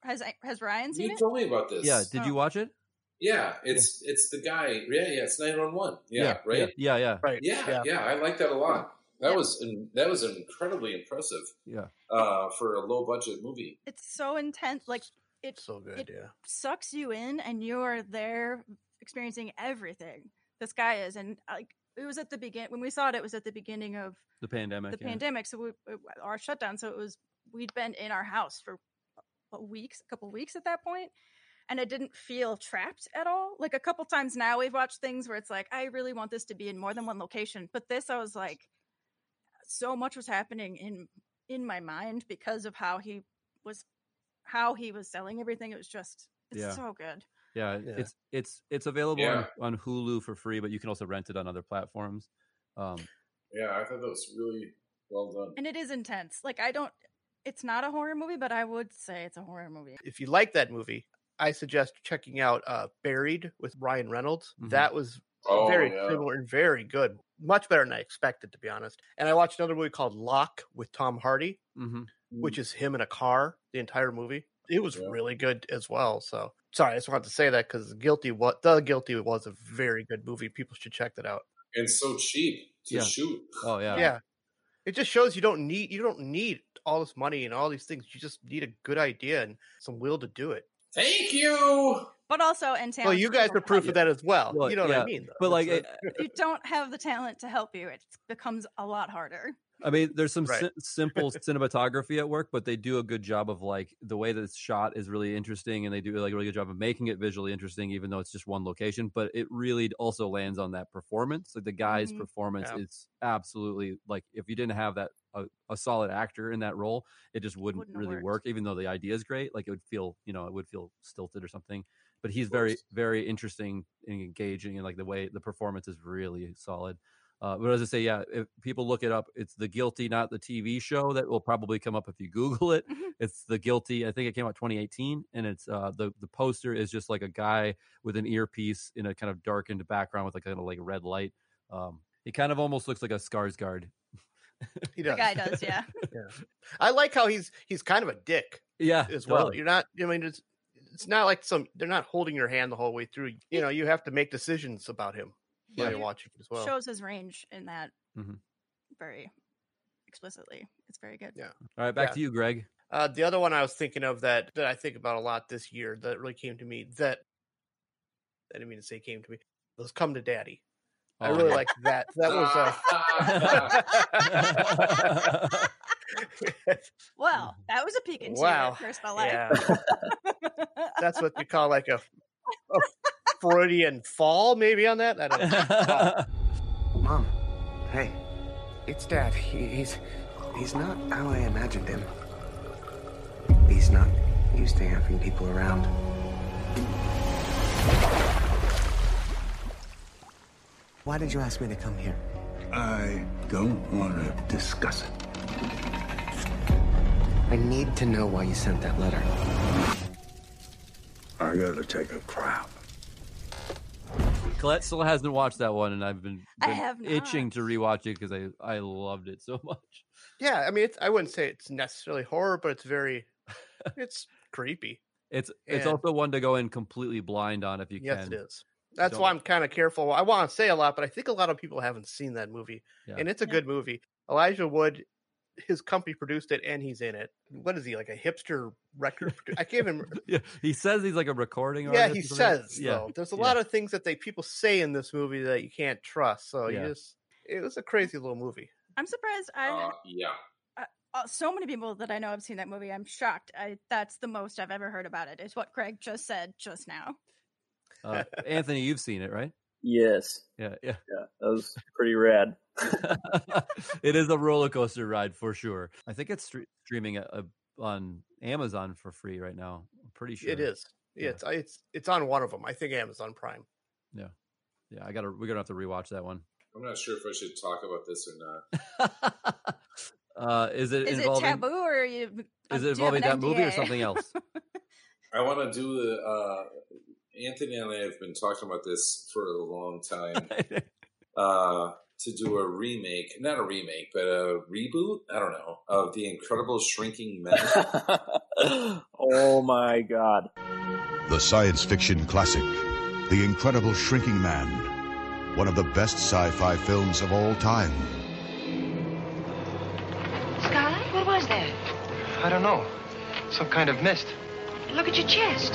Speaker 1: Has has Ryan seen
Speaker 5: You
Speaker 1: it?
Speaker 5: told me about this.
Speaker 3: Yeah, did you watch it?
Speaker 5: Yeah, it's it's the guy. Yeah, yeah, it's nine one one. Yeah,
Speaker 3: Yeah,
Speaker 5: right.
Speaker 3: Yeah, yeah.
Speaker 8: Right.
Speaker 5: Yeah,
Speaker 8: Yeah.
Speaker 5: yeah, I like that a lot. That was in, that was incredibly impressive.
Speaker 3: Yeah.
Speaker 5: Uh, for a low budget movie.
Speaker 1: It's so intense. Like it.
Speaker 8: So good.
Speaker 1: It
Speaker 8: Yeah.
Speaker 1: sucks you in, and you are there experiencing everything this guy is. And like it was at the begin when we saw it. It was at the beginning of
Speaker 3: The pandemic.
Speaker 1: the
Speaker 3: yeah.
Speaker 1: pandemic. So we our shutdown. So it was we'd been in our house for a weeks, a couple weeks at that point. And I didn't feel trapped at all. Like a couple times now we've watched things where it's like, I really want this to be in more than one location. But this, I was like, so much was happening in in my mind because of how he was how he was selling everything. It was just it's
Speaker 3: Yeah.
Speaker 1: so good.
Speaker 3: Yeah,
Speaker 8: Yeah.
Speaker 3: it's it's it's available
Speaker 5: Yeah.
Speaker 3: on, on Hulu for free, but you can also rent it on other platforms. Um,
Speaker 5: Yeah, I thought that was really well done.
Speaker 1: And it is intense. Like I don't it's not a horror movie, but I would say it's a horror movie.
Speaker 8: If you like that movie, I suggest checking out uh, Buried with Ryan Reynolds.
Speaker 3: Mhm.
Speaker 8: That was
Speaker 5: Oh,
Speaker 8: very
Speaker 5: yeah.
Speaker 8: similar and very good. Much better than I expected, to be honest. And I watched another movie called Lock with Tom Hardy,
Speaker 3: mhm.
Speaker 8: which is him in a car the entire movie. It was
Speaker 5: Yeah.
Speaker 8: really good as well. So sorry, I just wanted to say that because Guilty, what the Guilty was a very good movie. People should check that out.
Speaker 5: And so cheap to
Speaker 3: Yeah.
Speaker 5: shoot.
Speaker 3: Oh yeah.
Speaker 8: Yeah, it just shows you don't need you don't need all this money and all these things. You just need a good idea and some will to do it.
Speaker 5: Thank you.
Speaker 1: But also and talent.
Speaker 8: Well, you guys are proof of that as well.
Speaker 3: Well,
Speaker 8: you know what
Speaker 3: yeah,
Speaker 8: I mean? Though.
Speaker 3: but, like,
Speaker 8: It's
Speaker 1: If you don't have the talent to help you, it becomes a lot harder.
Speaker 3: I mean, there's some
Speaker 8: Right.
Speaker 3: si- simple cinematography at work, but they do a good job of like the way that it's shot is really interesting, and they do like a really good job of making it visually interesting, even though it's just one location. But it really also lands on that performance. Like the guy's
Speaker 1: Mhm.
Speaker 3: performance
Speaker 8: Yeah.
Speaker 3: is absolutely like if you didn't have that a, a solid actor in that role, it just wouldn't,
Speaker 1: Wouldn't have
Speaker 3: really
Speaker 1: worked.
Speaker 3: work. Even though the idea is great, like it would feel, you know, it would feel stilted or something. But he's very, very interesting and engaging, and like the way the performance is really solid. Uh, but as I say, yeah, if people look it up, it's The Guilty, not the T V show. That will probably come up if you Google it.
Speaker 1: Mhm.
Speaker 3: It's The Guilty. I think it came out twenty eighteen, and it's uh, the the poster is just like a guy with an earpiece in a kind of darkened background with like kind of like a red light. Um, he kind of almost looks like a Skarsgård.
Speaker 8: He
Speaker 1: The
Speaker 8: does.
Speaker 1: guy does, yeah.
Speaker 8: Yeah. I like how he's he's kind of a dick
Speaker 3: Yeah,
Speaker 8: as well.
Speaker 3: totally.
Speaker 8: You're not. I mean, it's it's not like some. They're not holding your hand the whole way through. You know, you have to make decisions about him while
Speaker 1: Yeah.
Speaker 8: you're watching it as well.
Speaker 1: Shows his range in that
Speaker 3: Mhm.
Speaker 1: very explicitly. It's very good.
Speaker 8: Yeah.
Speaker 3: All right, back
Speaker 8: Yeah.
Speaker 3: to you, Greg.
Speaker 8: Uh, the other one I was thinking of that that I think about a lot this year that really came to me that I didn't mean to say came to me was Come to Daddy. I
Speaker 3: Oh,
Speaker 8: really
Speaker 3: yeah.
Speaker 8: liked that. That was uh...
Speaker 1: Well, that was a peek into
Speaker 8: Wow.
Speaker 1: your personal life.
Speaker 8: Yeah. That's what you call like a, a Freudian fall, maybe on that. I don't know.
Speaker 7: Mom, hey, it's Dad. He, he's he's not how I imagined him. He's not used to having people around. Why did you ask me to come here?
Speaker 12: I don't want to discuss it.
Speaker 7: I need to know why you sent that letter.
Speaker 12: I gotta take a crap.
Speaker 3: Colette still hasn't watched that one, and I've been,
Speaker 1: I
Speaker 3: been
Speaker 1: have
Speaker 3: itching to rewatch it because I I loved it so much.
Speaker 8: Yeah, I mean, it's, I wouldn't say it's necessarily horror, but it's very, it's creepy.
Speaker 3: It's it's
Speaker 8: And-
Speaker 3: also one to go in completely blind on if you
Speaker 8: Yes,
Speaker 3: can.
Speaker 8: it is. That's
Speaker 3: Don't-
Speaker 8: why I'm kind of careful. I want to say a lot, but I think a lot of people haven't seen that movie,
Speaker 3: Yeah.
Speaker 8: and it's a good movie. Elijah Wood, his company produced it, and he's in it. What is he, like a hipster record? produ- I can't even.
Speaker 3: Yeah, he says he's like a recording
Speaker 8: Yeah,
Speaker 3: artist.
Speaker 8: he
Speaker 3: or something.
Speaker 8: says
Speaker 3: Yeah,
Speaker 8: though. There's a
Speaker 3: yeah.
Speaker 8: lot of things that they people say in this movie that you can't trust. So
Speaker 3: Yeah.
Speaker 8: you just, it was a crazy little movie.
Speaker 1: I'm surprised. I
Speaker 5: Uh, yeah.
Speaker 1: uh, so many people that I know have seen that movie. I'm shocked. I that's the most I've ever heard about it. Is what Greg just said just now.
Speaker 3: Uh, Anthony, you've seen it, right?
Speaker 4: Yes.
Speaker 3: Yeah, yeah.
Speaker 4: Yeah, that was pretty rad.
Speaker 3: It is a roller coaster ride for sure. I think it's stre- streaming uh, on Amazon for free right now. I'm pretty sure
Speaker 8: It is. Yeah, it's it's it's on one of them. I think Amazon Prime.
Speaker 3: Yeah, yeah. I gotta. We're gonna have to rewatch that one.
Speaker 5: I'm not sure if I should talk about this or not.
Speaker 3: Uh, is it
Speaker 1: Is it
Speaker 3: involving?
Speaker 1: taboo or you?
Speaker 3: is
Speaker 1: do
Speaker 3: it
Speaker 1: you have
Speaker 3: involving
Speaker 1: an
Speaker 3: that movie or
Speaker 1: N D A?
Speaker 3: something else?
Speaker 5: I want to do the. Uh, Anthony and I have been talking about this for a long time. uh, to do a remake, not a remake, but a reboot, I don't know, of The Incredible Shrinking Men.
Speaker 4: Oh my God.
Speaker 6: The science fiction classic, The Incredible Shrinking Man, one of the best sci-fi films of all time.
Speaker 22: Scarlet, what was that?
Speaker 23: I don't know. Some kind of mist.
Speaker 22: Look at your chest.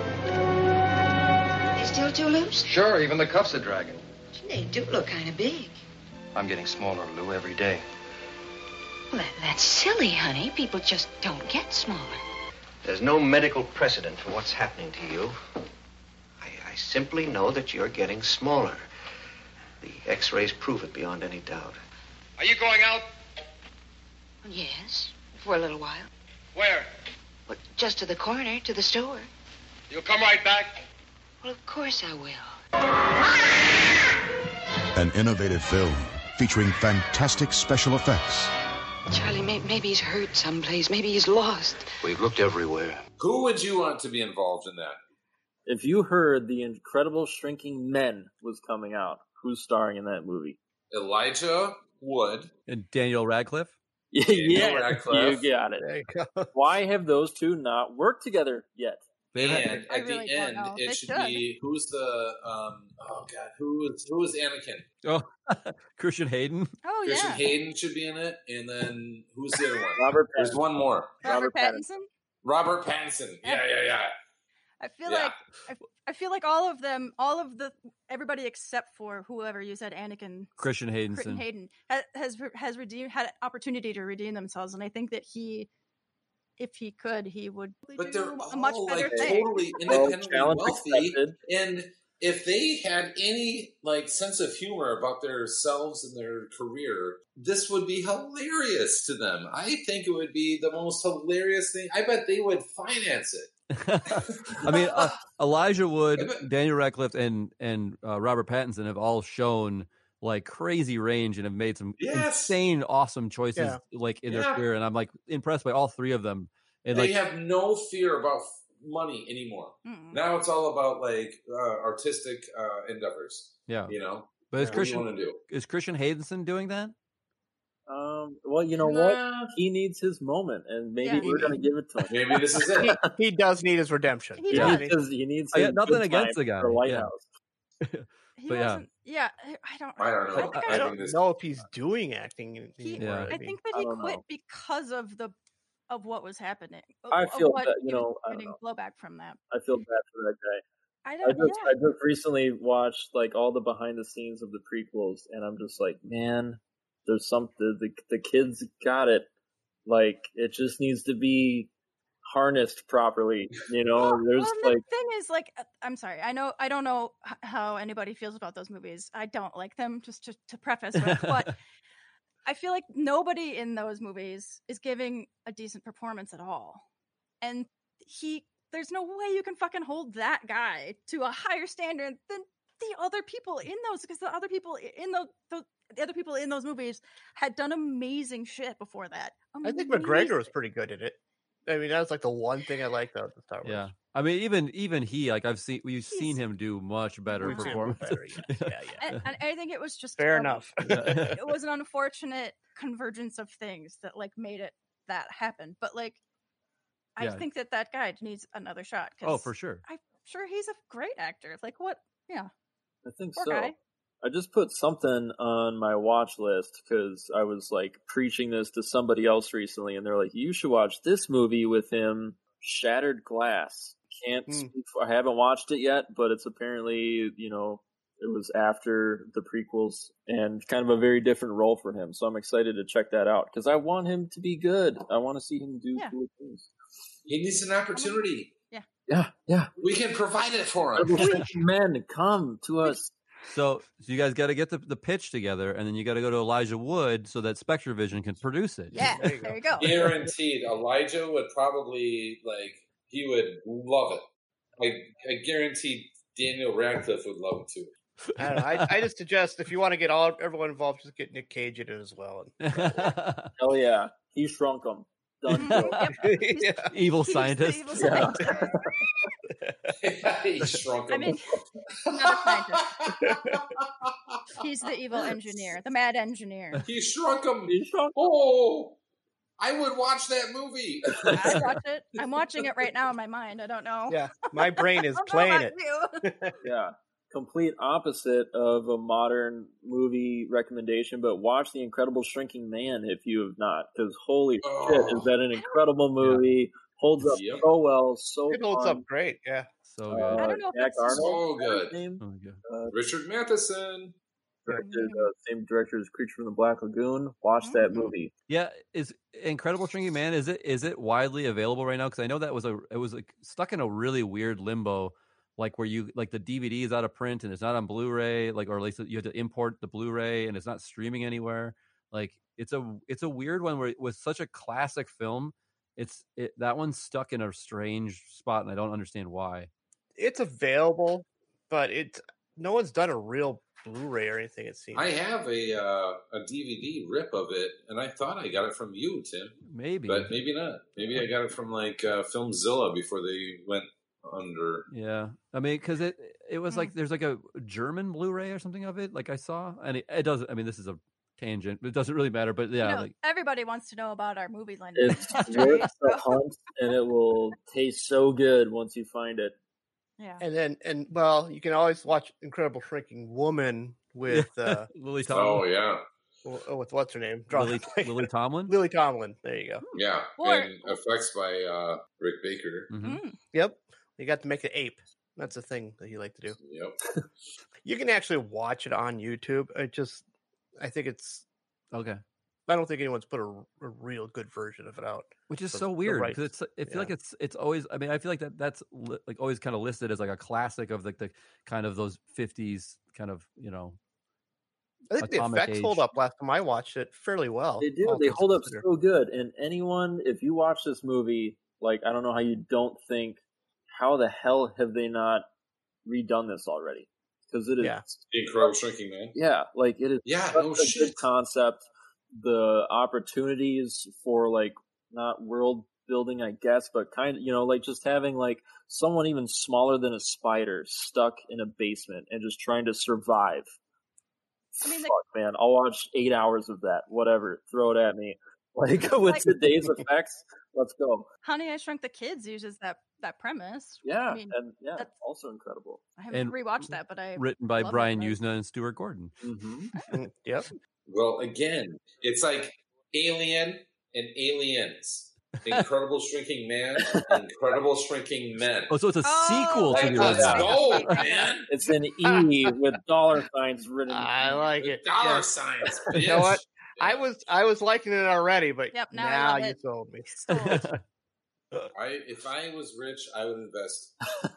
Speaker 22: They still too loose?
Speaker 23: Sure, even the cuffs are dragging.
Speaker 22: They do look kind of big.
Speaker 23: I'm getting smaller, Lou, every day.
Speaker 22: Well, that, that's silly, honey. People just don't get smaller.
Speaker 23: There's no medical precedent for what's happening to you. I, I simply know that you're getting smaller. The x-rays prove it beyond any doubt. Are you going out?
Speaker 22: Yes, for a little while.
Speaker 23: Where?
Speaker 22: Well, just to the corner, to the store.
Speaker 23: You'll come right back?
Speaker 22: Well, of course I will.
Speaker 6: An innovative film featuring fantastic special effects.
Speaker 22: Charlie, may- maybe he's hurt someplace. Maybe he's lost.
Speaker 23: We've looked everywhere.
Speaker 5: Who would you want to be involved in that?
Speaker 4: If you heard The Incredible Shrinking Men was coming out, who's starring in that movie?
Speaker 5: Elijah Wood.
Speaker 3: And Daniel Radcliffe?
Speaker 4: Yeah,
Speaker 5: Radcliffe.
Speaker 4: you got it.
Speaker 8: There you go.
Speaker 4: Why have those two not worked together yet?
Speaker 5: And
Speaker 3: They've
Speaker 5: at
Speaker 1: I really
Speaker 5: the
Speaker 1: don't
Speaker 5: end,
Speaker 1: know.
Speaker 5: it
Speaker 1: They
Speaker 5: should
Speaker 1: should.
Speaker 5: be who's the um oh god who is who is Anakin?
Speaker 3: Oh, Christian Hayden.
Speaker 1: Oh
Speaker 5: Christian
Speaker 1: yeah,
Speaker 5: Hayden should be in it, and then who's the other one?
Speaker 4: Robert
Speaker 5: There's
Speaker 4: Pattinson.
Speaker 5: one more.
Speaker 1: Robert,
Speaker 4: Robert
Speaker 1: Pattinson.
Speaker 5: Robert Pattinson. Yeah, yeah, yeah.
Speaker 1: I feel
Speaker 5: Yeah.
Speaker 1: like I, I feel like all of them, all of the everybody except for whoever you said, Anakin,
Speaker 3: Christian Hayden.
Speaker 1: Christian Hayden ha- has has redeemed had an opportunity to redeem themselves, and I think that he, if he could, he would
Speaker 5: But
Speaker 1: do
Speaker 5: they're
Speaker 1: a much
Speaker 5: all
Speaker 1: better
Speaker 5: like
Speaker 1: thing.
Speaker 5: totally
Speaker 4: Well,
Speaker 5: independently
Speaker 4: challenge
Speaker 5: wealthy,
Speaker 4: accepted.
Speaker 5: and if they had any like sense of humor about themselves and their career, this would be hilarious to them. I think it would be the most hilarious thing. I bet they would finance it.
Speaker 3: I mean, uh, Elijah Wood, Daniel Radcliffe, and and uh, Robert Pattinson have all shown like crazy range and have made some
Speaker 5: Yes.
Speaker 3: insane, awesome choices
Speaker 8: Yeah.
Speaker 3: like in
Speaker 5: Yeah.
Speaker 3: their career, and I'm like impressed by all three of them. And
Speaker 5: They
Speaker 3: like,
Speaker 5: have no fear about money anymore.
Speaker 1: Mm-mm.
Speaker 5: Now it's all about like uh, artistic uh, endeavors.
Speaker 3: yeah.
Speaker 5: You know,
Speaker 3: But is
Speaker 5: what do you
Speaker 3: Christian
Speaker 5: want to do?
Speaker 3: is Christian Haydenson doing that?
Speaker 4: Um, well, you know
Speaker 5: Nah.
Speaker 4: what? He needs his moment, and maybe
Speaker 1: Yeah.
Speaker 4: we're going to give it to him.
Speaker 5: Maybe this is it.
Speaker 8: He, he does need his redemption.
Speaker 1: He
Speaker 4: He
Speaker 1: does.
Speaker 4: needs his, he needs
Speaker 3: I got
Speaker 4: his
Speaker 3: nothing
Speaker 4: good
Speaker 3: against
Speaker 4: time
Speaker 3: the guy,
Speaker 4: for White
Speaker 3: yeah.
Speaker 4: House.
Speaker 1: He
Speaker 3: But yeah.
Speaker 1: wasn't. Yeah, I don't.
Speaker 5: I don't know.
Speaker 1: I think,
Speaker 8: I
Speaker 1: I,
Speaker 8: don't
Speaker 5: this-
Speaker 8: know if he's doing acting
Speaker 1: he,
Speaker 8: anymore.
Speaker 3: Yeah.
Speaker 1: I
Speaker 8: mean,
Speaker 1: think that
Speaker 4: I
Speaker 1: he
Speaker 4: don't
Speaker 1: quit
Speaker 4: know.
Speaker 1: because of the of what was happening. Of,
Speaker 4: I
Speaker 1: of
Speaker 4: feel
Speaker 1: what
Speaker 4: that, you
Speaker 1: he was
Speaker 4: know, I don't
Speaker 1: getting
Speaker 4: know.
Speaker 1: blowback from that.
Speaker 4: I feel bad for that guy.
Speaker 1: I
Speaker 4: I
Speaker 1: don't.
Speaker 4: just
Speaker 1: Yeah.
Speaker 4: I just recently watched like all the behind the scenes of the prequels, and I'm just like, man, there's something the the kids got it. Like it just needs to be harnessed properly. You know,
Speaker 1: Well,
Speaker 4: there's
Speaker 1: well, the
Speaker 4: like
Speaker 1: thing is, like, uh, I'm sorry. I know. I don't know h- how anybody feels about those movies. I don't like them. Just to, to preface with, but I feel like nobody in those movies is giving a decent performance at all, and he. There's no way you can fucking hold that guy to a higher standard than the other people in those, because the other people in those, the, the other people in those movies had done amazing shit before that.
Speaker 8: I think
Speaker 1: Amazing.
Speaker 8: McGregor was pretty good at it. I mean, that was like the one thing I liked about the Star Wars.
Speaker 3: Yeah. I mean, even even he, like I've seen, we've seen him do much better
Speaker 8: We've seen him
Speaker 3: performance.
Speaker 8: better, yes. Yeah, yeah.
Speaker 1: And, and I think it was just
Speaker 8: Fair
Speaker 1: a-
Speaker 8: enough.
Speaker 1: it was an unfortunate convergence of things that like made it that happen. But like, I
Speaker 3: Yeah.
Speaker 1: think that that guy needs another shot.
Speaker 3: Oh, for sure.
Speaker 1: I'm sure he's a great actor. Like what? Yeah.
Speaker 4: I think
Speaker 1: Poor
Speaker 4: so.
Speaker 1: guy.
Speaker 4: I just put something on my watch list because I was like preaching this to somebody else recently, and they're like, "You should watch this movie with him, Shattered Glass." Can't
Speaker 8: Hmm.
Speaker 4: speak for, I haven't watched it yet, but it's apparently, you know, it was after the prequels and kind of a very different role for him. So I'm excited to check that out because I want him to be good. I want to see him do
Speaker 1: Yeah.
Speaker 4: cool things.
Speaker 5: He needs an opportunity.
Speaker 1: Yeah.
Speaker 4: Yeah, yeah.
Speaker 5: We can provide it for him.
Speaker 4: Men, come to us.
Speaker 3: So, so you guys got to get the, the pitch together, and then you got to go to Elijah Wood so that Spectre Vision can produce it.
Speaker 1: Yeah. There you go.
Speaker 5: Guaranteed. Elijah would probably like. He would love it. I, I guarantee Daniel Radcliffe would love it too.
Speaker 8: I, don't know, I, I just suggest if you want to get all everyone involved, just get Nick Cage in it as well.
Speaker 4: Hell yeah, he shrunk him. Done.
Speaker 8: Yeah.
Speaker 3: Evil
Speaker 1: He's the
Speaker 3: scientist.
Speaker 1: evil
Speaker 4: Yeah.
Speaker 1: scientist.
Speaker 5: He shrunk
Speaker 1: I
Speaker 5: him.
Speaker 1: mean, not a scientist. He's the evil engineer, the mad engineer.
Speaker 5: He shrunk him. He shrunk. Oh, I would watch that movie.
Speaker 1: I watch it. I'm watching it right now in my mind. I don't know.
Speaker 8: Yeah, my brain is
Speaker 1: I don't know
Speaker 8: playing
Speaker 1: about
Speaker 8: it.
Speaker 1: you.
Speaker 4: Yeah. Complete opposite of a modern movie recommendation, but watch The Incredible Shrinking Man if you have not, because holy
Speaker 5: Oh.
Speaker 4: shit, is that an incredible movie? Holds up
Speaker 5: Yep.
Speaker 4: so well, so
Speaker 8: It holds
Speaker 4: fun.
Speaker 8: up great. Yeah.
Speaker 3: So
Speaker 4: Uh,
Speaker 3: good.
Speaker 1: I don't know if
Speaker 4: Jack
Speaker 1: it's
Speaker 4: Arnold,
Speaker 5: so
Speaker 4: is that his
Speaker 5: good.
Speaker 4: name?
Speaker 3: Oh, yeah.
Speaker 4: Uh,
Speaker 5: Richard Matheson.
Speaker 4: directed, uh, same director as Creature from the Black Lagoon. Watch that movie.
Speaker 3: Yeah, is Incredible Shrinking Man, is it is it widely available right now? Because I know that was a it was like stuck in a really weird limbo, like where you like the D V D is out of print and it's not on Blu-ray, like or at least you had to import the Blu-ray and it's not streaming anywhere. Like it's a it's a weird one where it was such a classic film. It's it that one's stuck in a strange spot and I don't understand why.
Speaker 8: It's available, but it's no one's done a real Blu-ray or anything. It seems.
Speaker 5: I have a uh, a D V D rip of it, and I thought I got it from you, Tim.
Speaker 3: Maybe,
Speaker 5: but maybe not. Maybe I got it from like uh, Filmzilla before they went under.
Speaker 3: Yeah, I mean, because it it was like there's like a German Blu-ray or something of it. Like I saw, and it, it doesn't. I mean, this is a tangent, but it doesn't really matter. But yeah,
Speaker 1: You know,
Speaker 3: like
Speaker 1: everybody wants to know about our movie line.
Speaker 4: It's worth the hunt, and it will taste so good once you find it.
Speaker 1: Yeah.
Speaker 8: And then, and well, you can always watch Incredible Shrinking Woman with uh,
Speaker 3: Lily Tomlin.
Speaker 5: Oh yeah,
Speaker 8: oh, with what's her name?
Speaker 3: Lily, Lily Tomlin.
Speaker 8: Lily Tomlin. There you go.
Speaker 5: yeah,
Speaker 1: Or-
Speaker 5: and effects by uh, Rick Baker.
Speaker 3: Mhm.
Speaker 1: Mm.
Speaker 8: Yep. You got to make the ape. That's the thing that you like to do.
Speaker 5: Yep.
Speaker 8: You can actually watch it on YouTube. It just, I think it's.
Speaker 3: Okay.
Speaker 8: I don't think anyone's put a, a real good version of it out,
Speaker 3: Which is
Speaker 8: The-
Speaker 3: so
Speaker 8: the
Speaker 3: weird
Speaker 8: rights.
Speaker 3: because it's. I feel
Speaker 8: Yeah.
Speaker 3: like it's. It's always. I mean, I feel like that. That's li- like always kind of listed as like a classic of like the kind of those fifties kind of you know.
Speaker 8: I think the
Speaker 3: Atomic
Speaker 8: effects
Speaker 3: Age.
Speaker 8: hold up. Last time I watched it, fairly well.
Speaker 4: They do.
Speaker 8: all
Speaker 4: They
Speaker 8: things
Speaker 4: hold up
Speaker 8: considered.
Speaker 4: so good. And anyone, if you watch this movie, like, I don't know how you don't think, how the hell have they not redone this already? Because it is,
Speaker 8: Yeah.
Speaker 5: Incredible Shrinking Man.
Speaker 4: yeah, like it is
Speaker 5: Yeah,
Speaker 4: such
Speaker 5: no
Speaker 4: a
Speaker 5: shit.
Speaker 4: good concept. The opportunities for like not world building, I guess, but kind of, you know, like just having like someone even smaller than a spider stuck in a basement and just trying to survive.
Speaker 1: I mean, the-
Speaker 4: Fuck, man, I'll watch eight hours of that. Whatever, throw it at me. Like with
Speaker 1: Like-
Speaker 4: today's effects, let's go.
Speaker 1: Honey, I Shrunk the Kids uses that that premise.
Speaker 4: Yeah,
Speaker 1: I mean,
Speaker 4: and yeah,
Speaker 1: that's-
Speaker 4: also incredible.
Speaker 1: I haven't
Speaker 3: And
Speaker 1: rewatched that, but I
Speaker 3: Written by
Speaker 1: love
Speaker 3: Brian
Speaker 1: it.
Speaker 3: Usna and Stuart Gordon.
Speaker 4: Mm-hmm.
Speaker 8: Mm, Yep.
Speaker 5: Well, again, it's like Alien and Aliens. Incredible Shrinking Man, Incredible Shrinking Men.
Speaker 3: Oh, so it's a
Speaker 1: Oh,
Speaker 3: sequel to
Speaker 5: Like,
Speaker 3: the
Speaker 5: let's
Speaker 3: original.
Speaker 5: go, man.
Speaker 4: It's an E with dollar signs written.
Speaker 8: I like
Speaker 5: The
Speaker 8: it.
Speaker 5: dollar
Speaker 8: Yeah.
Speaker 5: signs.
Speaker 8: You know
Speaker 5: bitch.
Speaker 8: what? I was I was liking it already, but
Speaker 1: Yep, now I
Speaker 8: now
Speaker 1: love
Speaker 8: you
Speaker 1: it.
Speaker 8: sold me.
Speaker 1: Sold.
Speaker 5: I, if I was rich, I would invest.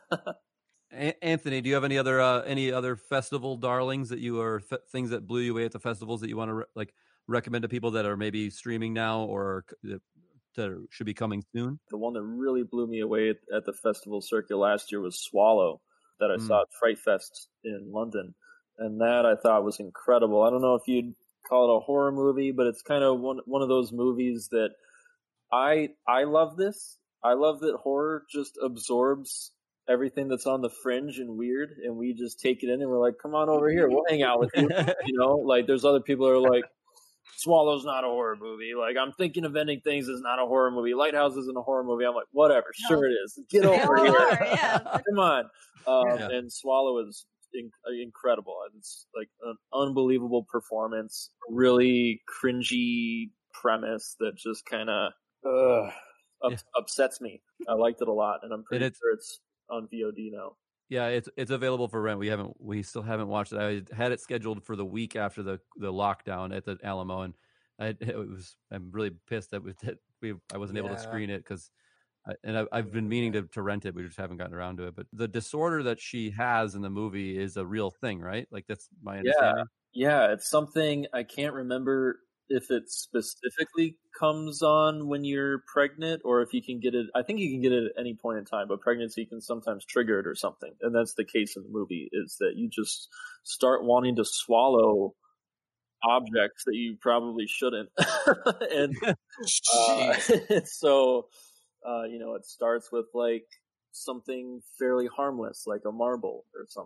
Speaker 3: A- Anthony, do you have any other uh, any other festival darlings that you are f- things that blew you away at the festivals that you want to re- like recommend to people that are maybe streaming now or c- that, that should be coming soon?
Speaker 4: The one that really blew me away at, at the festival circuit last year was Swallow, that I
Speaker 3: Mm.
Speaker 4: saw at Fright Fest in London, and that I thought was incredible. I don't know if you'd call it a horror movie, but it's kind of one one of those movies that I I love this. I love that horror just absorbs everything that's on the fringe and weird, and we just take it in and we're like, come on over here, we'll hang out with you. You know, like there's other people who are like, Swallow's not a horror movie. Like, I'm thinking of ending things is not a horror movie. Lighthouse isn't a horror movie. I'm like, whatever,
Speaker 1: No.
Speaker 4: sure it is. Get
Speaker 1: They
Speaker 4: over
Speaker 1: all
Speaker 4: here.
Speaker 1: are, yeah.
Speaker 4: Come on. Um,
Speaker 3: Yeah.
Speaker 4: And Swallow is in- incredible. It's like an unbelievable performance, really cringy premise that just kind of uh, up-
Speaker 3: Yeah.
Speaker 4: upsets me. I liked it a lot, and I'm pretty
Speaker 3: it's-
Speaker 4: sure it's on V O D now.
Speaker 3: Yeah, it's it's available for rent. We haven't we still haven't watched it. I had it scheduled for the week after the the lockdown at the Alamo, and I it was I'm really pissed that we that we I wasn't able to
Speaker 8: Yeah.
Speaker 3: screen it because. And I, I've been meaning to, to rent it. We just haven't gotten around to it. But the disorder that she has in the movie is a real thing, right? Like that's my understanding.
Speaker 4: Yeah, it's something I can't remember if it specifically comes on when you're pregnant or if you can get it. I think you can get it at any point in time, but pregnancy can sometimes trigger it or something. And that's the case in the movie, is that you just start wanting to swallow objects that you probably shouldn't. And uh, so, uh, you know, it starts with like something fairly harmless, like a marble or something.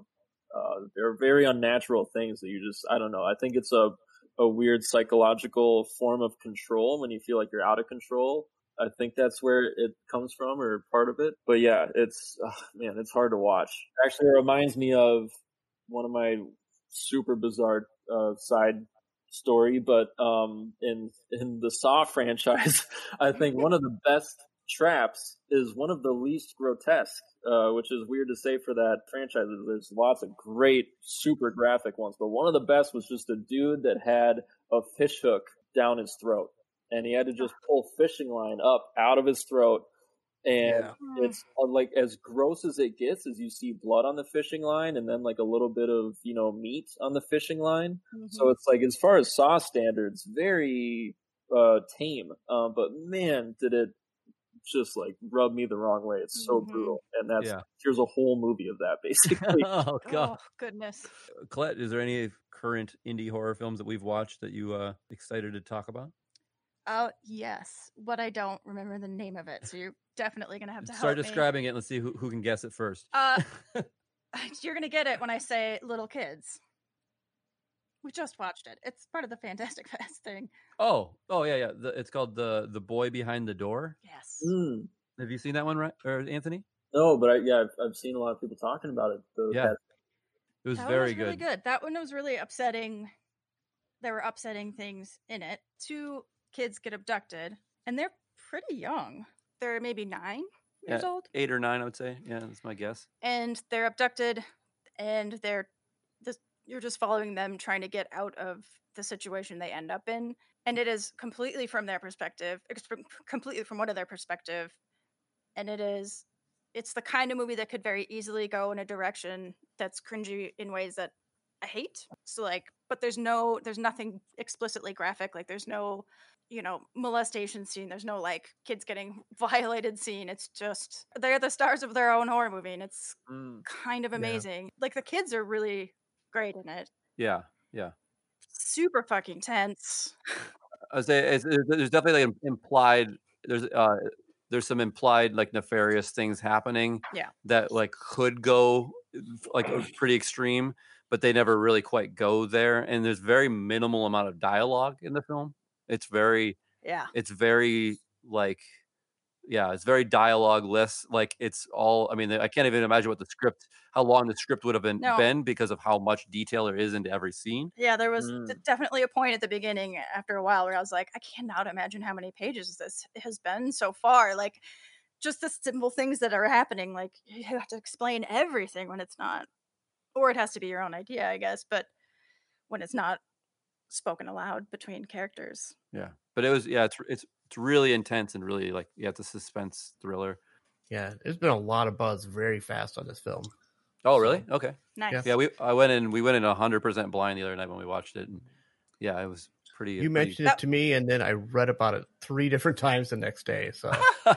Speaker 4: Uh, they're very unnatural things that you just, I don't know. I think it's a, a weird psychological form of control when you feel like you're out of control. I think that's where it comes from, or part of it. But yeah, it's, oh, man, it's hard to watch. Actually, it reminds me of one of my super bizarre uh, side story, but um, in in the Saw franchise, I think one of the best traps is one of the least grotesque, uh, which is weird to say for that franchise. There's lots of great, super graphic ones, but one of the best was just a dude that had a fish hook down his throat, and he had to just pull fishing line up out of his throat. And yeah. it's uh, like as gross as it gets, as you see blood on the fishing line and then like a little bit of, you know, meat on the fishing line. Mm-hmm. So it's like, as far as Saw standards, very uh, tame. Um, but man, did it just like rub me the wrong way. It's so mm-hmm. brutal. And that's, yeah. here's a whole movie of that basically.
Speaker 3: Oh, God.
Speaker 1: Oh, goodness.
Speaker 3: Colette, is there any current indie horror films that we've watched that you uh excited to talk about?
Speaker 1: Oh, yes. But I don't remember the name of it. So you're definitely going to have to help
Speaker 3: Start
Speaker 1: me.
Speaker 3: describing it and let's see who, who can guess it first.
Speaker 1: Uh, you're going to get it when I say Little Kids. We just watched it. It's part of the Fantastic Fest thing.
Speaker 3: Oh, oh yeah, yeah. The, it's called the the Boy Behind the Door.
Speaker 1: Yes.
Speaker 4: Mm.
Speaker 3: Have you seen that one, right, or Anthony?
Speaker 4: No, but I, yeah, I've, I've seen a lot of people talking about it. The
Speaker 3: yeah, past. It was
Speaker 1: that
Speaker 3: very
Speaker 1: one was
Speaker 3: good.
Speaker 1: Really good. That one was really upsetting. There were upsetting things in it. Two kids get abducted, and they're pretty young. They're maybe nine years
Speaker 3: yeah,
Speaker 1: old.
Speaker 3: Eight or nine, I would say. Yeah, that's my guess.
Speaker 1: And they're abducted, and they're this. You're just following them trying to get out of the situation they end up in, and it is completely from their perspective, completely from one of their perspective, and it is. It's the kind of movie that could very easily go in a direction that's cringy in ways that I hate. So like, but there's no, there's nothing explicitly graphic. Like there's no, you know, molestation scene. There's no like kids getting violated scene. It's just, they're the stars of their own horror movie, and it's mm. kind of amazing. Yeah. Like the kids are really great in it.
Speaker 3: Yeah. Yeah.
Speaker 1: Super fucking tense.
Speaker 3: I was saying, it's, there's definitely like implied, there's, uh, there's some implied like nefarious things happening
Speaker 1: yeah.
Speaker 3: that like could go like pretty extreme, but they never really quite go there. And there's very minimal amount of dialogue in the film. It's very,
Speaker 1: yeah,
Speaker 3: it's very like, yeah, it's very dialogue-less. Like it's all, I mean, I can't even imagine what the script, how long the script would have been,
Speaker 1: no.
Speaker 3: been because of how much detail there is into every scene.
Speaker 1: Yeah, there was mm. definitely a point at the beginning after a while where I was like, I cannot imagine how many pages this has been so far. Like just the simple things that are happening. Like you have to explain everything when it's not, or it has to be your own idea, I guess. But when it's not spoken aloud between characters.
Speaker 3: Yeah, but it was, yeah, it's, it's, It's really intense and really like, yeah, it's a suspense thriller.
Speaker 8: Yeah, there's been a lot of buzz very fast on this film.
Speaker 3: Oh, really? Okay.
Speaker 1: Nice.
Speaker 3: Yeah, we I went in. We went in one hundred percent blind the other night when we watched it, and yeah, it was pretty.
Speaker 8: You
Speaker 3: pretty...
Speaker 8: mentioned it to me, and then I read about it three different times the next day. So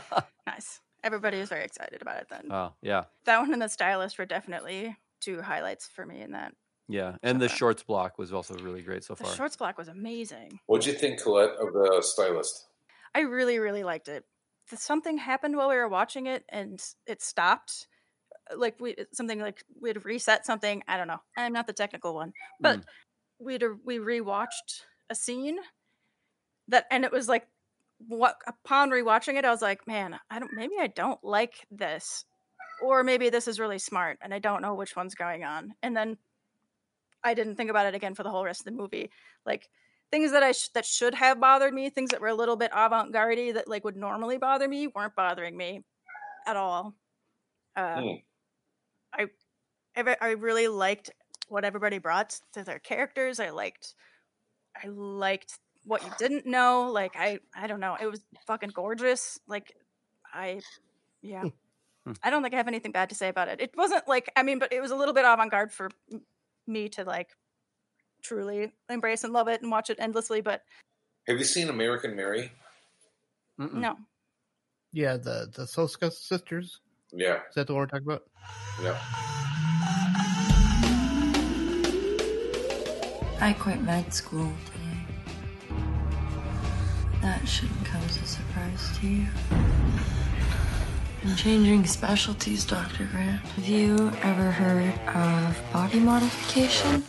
Speaker 1: nice. Everybody was very excited about it then.
Speaker 3: Oh yeah.
Speaker 1: That one and The Stylist were definitely two highlights for me in that.
Speaker 3: Yeah, and the shorts block was also really great so
Speaker 1: the
Speaker 3: far.
Speaker 1: The shorts block was amazing.
Speaker 5: What'd you think, Colette, of The Stylist?
Speaker 1: I really, really liked it. Something happened while we were watching it, and it stopped. Like we, something like we'd reset something. I don't know. I'm not the technical one, but mm. we'd we rewatched a scene that, and it was like, what upon rewatching it, I was like, man, I don't. Maybe I don't like this, or maybe this is really smart, and I don't know which one's going on. And then I didn't think about it again for the whole rest of the movie. Like. Things that I sh- that should have bothered me, things that were a little bit avant-garde that like would normally bother me, weren't bothering me at all. Uh, mm. I, I I really liked what everybody brought to their characters. I liked, I liked what you didn't know. Like I I don't know, it was fucking gorgeous. Like I, yeah, mm. I don't think I have anything bad to say about it. It wasn't like I mean, but it was a little bit avant-garde for me to like. Truly embrace and love it and watch it endlessly. But
Speaker 5: have you seen American Mary?
Speaker 1: Mm-mm. No.
Speaker 8: Yeah, the the Soska sisters.
Speaker 5: Yeah,
Speaker 8: is that the one we're talking about?
Speaker 5: Yeah.
Speaker 9: I quit med school today. That shouldn't come as a surprise to you. I'm changing specialties, Doctor Grant. Have you ever heard of body modification?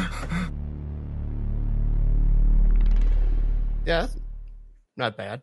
Speaker 8: Yeah, that's not bad.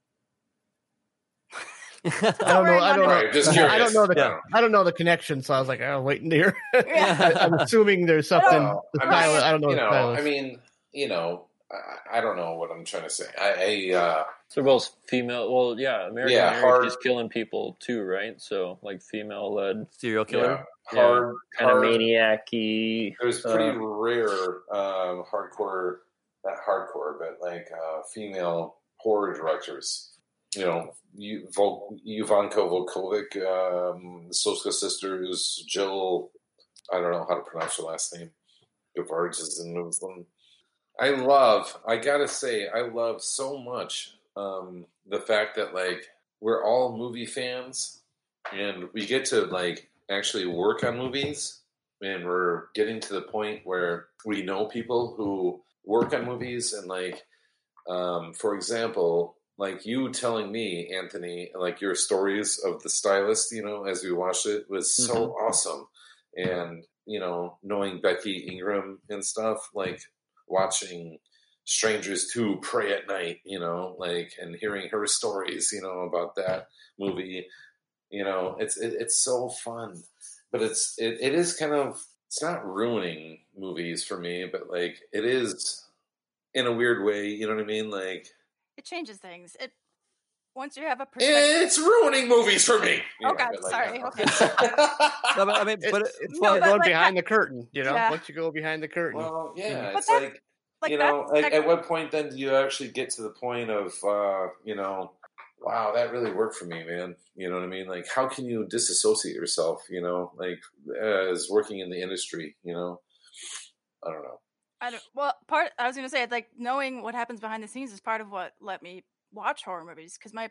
Speaker 8: I don't know. I don't know.
Speaker 5: Right, just
Speaker 8: I don't know the.
Speaker 5: Yeah.
Speaker 8: I don't know the connection, so I was like, "Oh, waiting to hear." I, I'm assuming there's something.
Speaker 5: Well,
Speaker 8: the
Speaker 5: I mean,
Speaker 8: pilot, I don't know.
Speaker 5: You
Speaker 8: the
Speaker 5: know,
Speaker 8: pilot.
Speaker 5: I mean, you know, I, I don't know what I'm trying to say. I, I uh,
Speaker 10: So both female. Well, yeah, American
Speaker 5: Yeah,
Speaker 10: Marriage
Speaker 5: hard-
Speaker 10: is killing people too, right? So like female-led
Speaker 3: serial killer,
Speaker 5: Yeah, hard-
Speaker 10: kind of
Speaker 5: hard-
Speaker 10: maniac-y.
Speaker 5: there's pretty
Speaker 10: uh,
Speaker 5: rare um, hardcore, not hardcore, but like uh, female horror directors. You know, you, Vol- Ivanka Volkovic, um, the Soska sisters, Jill. I don't know how to pronounce her last name. Gavarges and Muslim. I love. I gotta say, I love so much um, the fact that like we're all movie fans, and we get to like actually work on movies, and we're getting to the point where we know people who work on movies, and like, um, for example, like you telling me, Anthony, like your stories of the stylist, you know, as we watched it was so
Speaker 10: Mhm.
Speaker 5: awesome. And, you know, knowing Becky Ingram and stuff, like watching Strangers two Pray at Night, you know, like, and hearing her stories, you know, about that movie, you know, it's, it, it's so fun, but it's, it, it is kind of, it's not ruining movies for me, but like, it is in a weird way, you know what I mean? Like,
Speaker 1: It changes things. It once you have a perspective.
Speaker 5: it's ruining movies for me.
Speaker 1: Oh
Speaker 5: You know,
Speaker 1: God,
Speaker 5: but, like,
Speaker 1: sorry.
Speaker 5: no.
Speaker 1: Okay.
Speaker 3: No, but, I mean, but it,
Speaker 8: it's
Speaker 1: No,
Speaker 8: like
Speaker 1: but
Speaker 8: going
Speaker 1: like
Speaker 8: behind
Speaker 1: that-
Speaker 8: the curtain. You know,
Speaker 1: Yeah.
Speaker 8: once you go behind the curtain.
Speaker 5: Well, yeah,
Speaker 1: But
Speaker 5: it's
Speaker 1: that's-
Speaker 5: like,
Speaker 1: like
Speaker 5: you know,
Speaker 1: that-
Speaker 5: like,
Speaker 1: that-
Speaker 5: at what point then do you actually get to the point of, uh, you know, wow, that really worked for me, man. You know what I mean? Like, how can you disassociate yourself, you know, like as working in the industry, you know? I don't know.
Speaker 1: I don't. Well, part I was gonna say like knowing what happens behind the scenes is part of what let me watch horror movies because my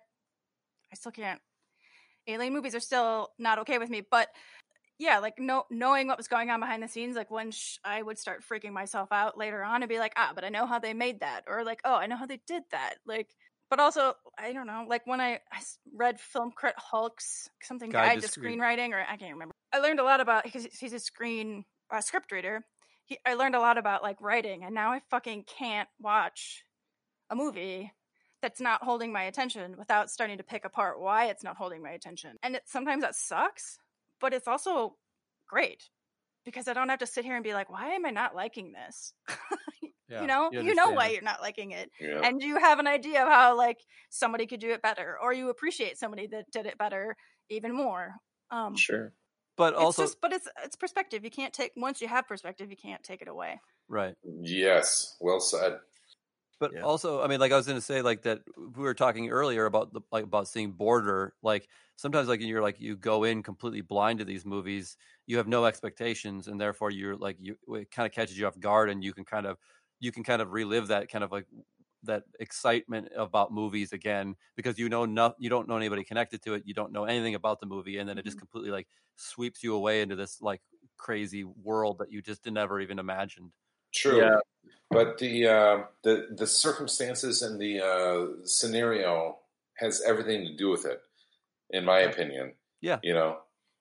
Speaker 1: I still can't. Alien movies are still not okay with me, but yeah, like no knowing what was going on behind the scenes, like when sh- I would start freaking myself out later on and be like, ah, but I know how they made that, or like, oh, I know how they did that, like. But also, I don't know, like when I, I s- read Film Crit Hulk's something
Speaker 3: Guide
Speaker 1: guide,
Speaker 3: to
Speaker 1: to
Speaker 3: Screen-
Speaker 1: screenwriting, or I can't remember. I learned a lot about because he's a screen uh, script reader. He, I learned a lot about like writing, and now I fucking can't watch a movie that's not holding my attention without starting to pick apart why it's not holding my attention. And it, sometimes that sucks, but it's also great because I don't have to sit here and be like, why am I not liking this?
Speaker 3: Yeah,
Speaker 1: you know,
Speaker 3: you
Speaker 1: you, know
Speaker 3: understand
Speaker 1: why
Speaker 3: it.
Speaker 1: you're not liking it,
Speaker 5: Yeah.
Speaker 1: and you have an idea of how like somebody could do it better, or you appreciate somebody that did it better even more. Um,
Speaker 10: Sure.
Speaker 3: But
Speaker 1: it's
Speaker 3: also,
Speaker 1: just, but it's it's perspective. You can't take once you have perspective, you can't take it away.
Speaker 3: right.
Speaker 5: Yes, well said.
Speaker 3: But also, I mean, like I was going to say, like that we were talking earlier about the like about seeing Border. Like sometimes, like you're like you go in completely blind to these movies, you have no expectations, and therefore you're like you it kind of catches you off guard, and you can kind of you can kind of relive that kind of like that excitement about movies again because you know no, you don't know anybody connected to it, you don't know anything about the movie, and then it just completely like sweeps you away into this like crazy world that you just never even imagined.
Speaker 5: True.
Speaker 10: Yeah.
Speaker 5: But the uh, the the circumstances and the uh, scenario has everything to do with it, in my opinion.
Speaker 3: Yeah.
Speaker 5: You know,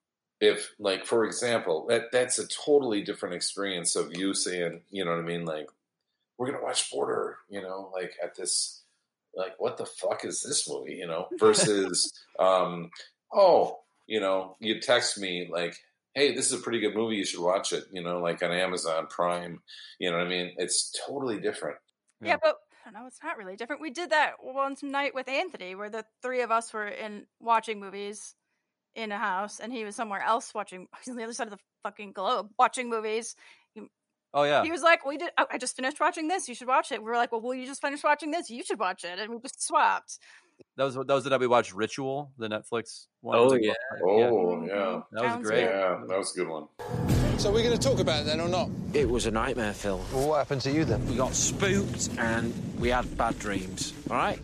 Speaker 5: if like for example, that that's a totally different experience of you saying, you know what I mean, like we're gonna watch Border, you know, like at this, like what the fuck is this movie, you know, versus, um, oh, you know, you text me like, hey, this is a pretty good movie. You should watch it, you know, like on Amazon Prime. You know what I mean? It's totally different.
Speaker 1: Yeah, but I don't know, it's not really different. We did that one night with Anthony where the three of us were in watching movies in a house and he was somewhere else watching, he's on the other side of the fucking globe watching movies. He,
Speaker 3: Oh yeah.
Speaker 1: he was like, "We did. I I just finished watching this. You should watch it." We were like, "Well, will you just finish watching this? You should watch it." And we just swapped.
Speaker 3: That was that was the night we watched Ritual, the Netflix one.
Speaker 10: Oh,
Speaker 3: Was it-
Speaker 10: yeah.
Speaker 5: Oh, yeah.
Speaker 3: That was
Speaker 1: Sounds
Speaker 3: great.
Speaker 1: good.
Speaker 5: Yeah, that was a good one.
Speaker 13: So we're going to talk about it then or not?
Speaker 7: It was a nightmare, Phil.
Speaker 13: Well, what happened to you then?
Speaker 7: We got spooked and we had bad dreams. All right?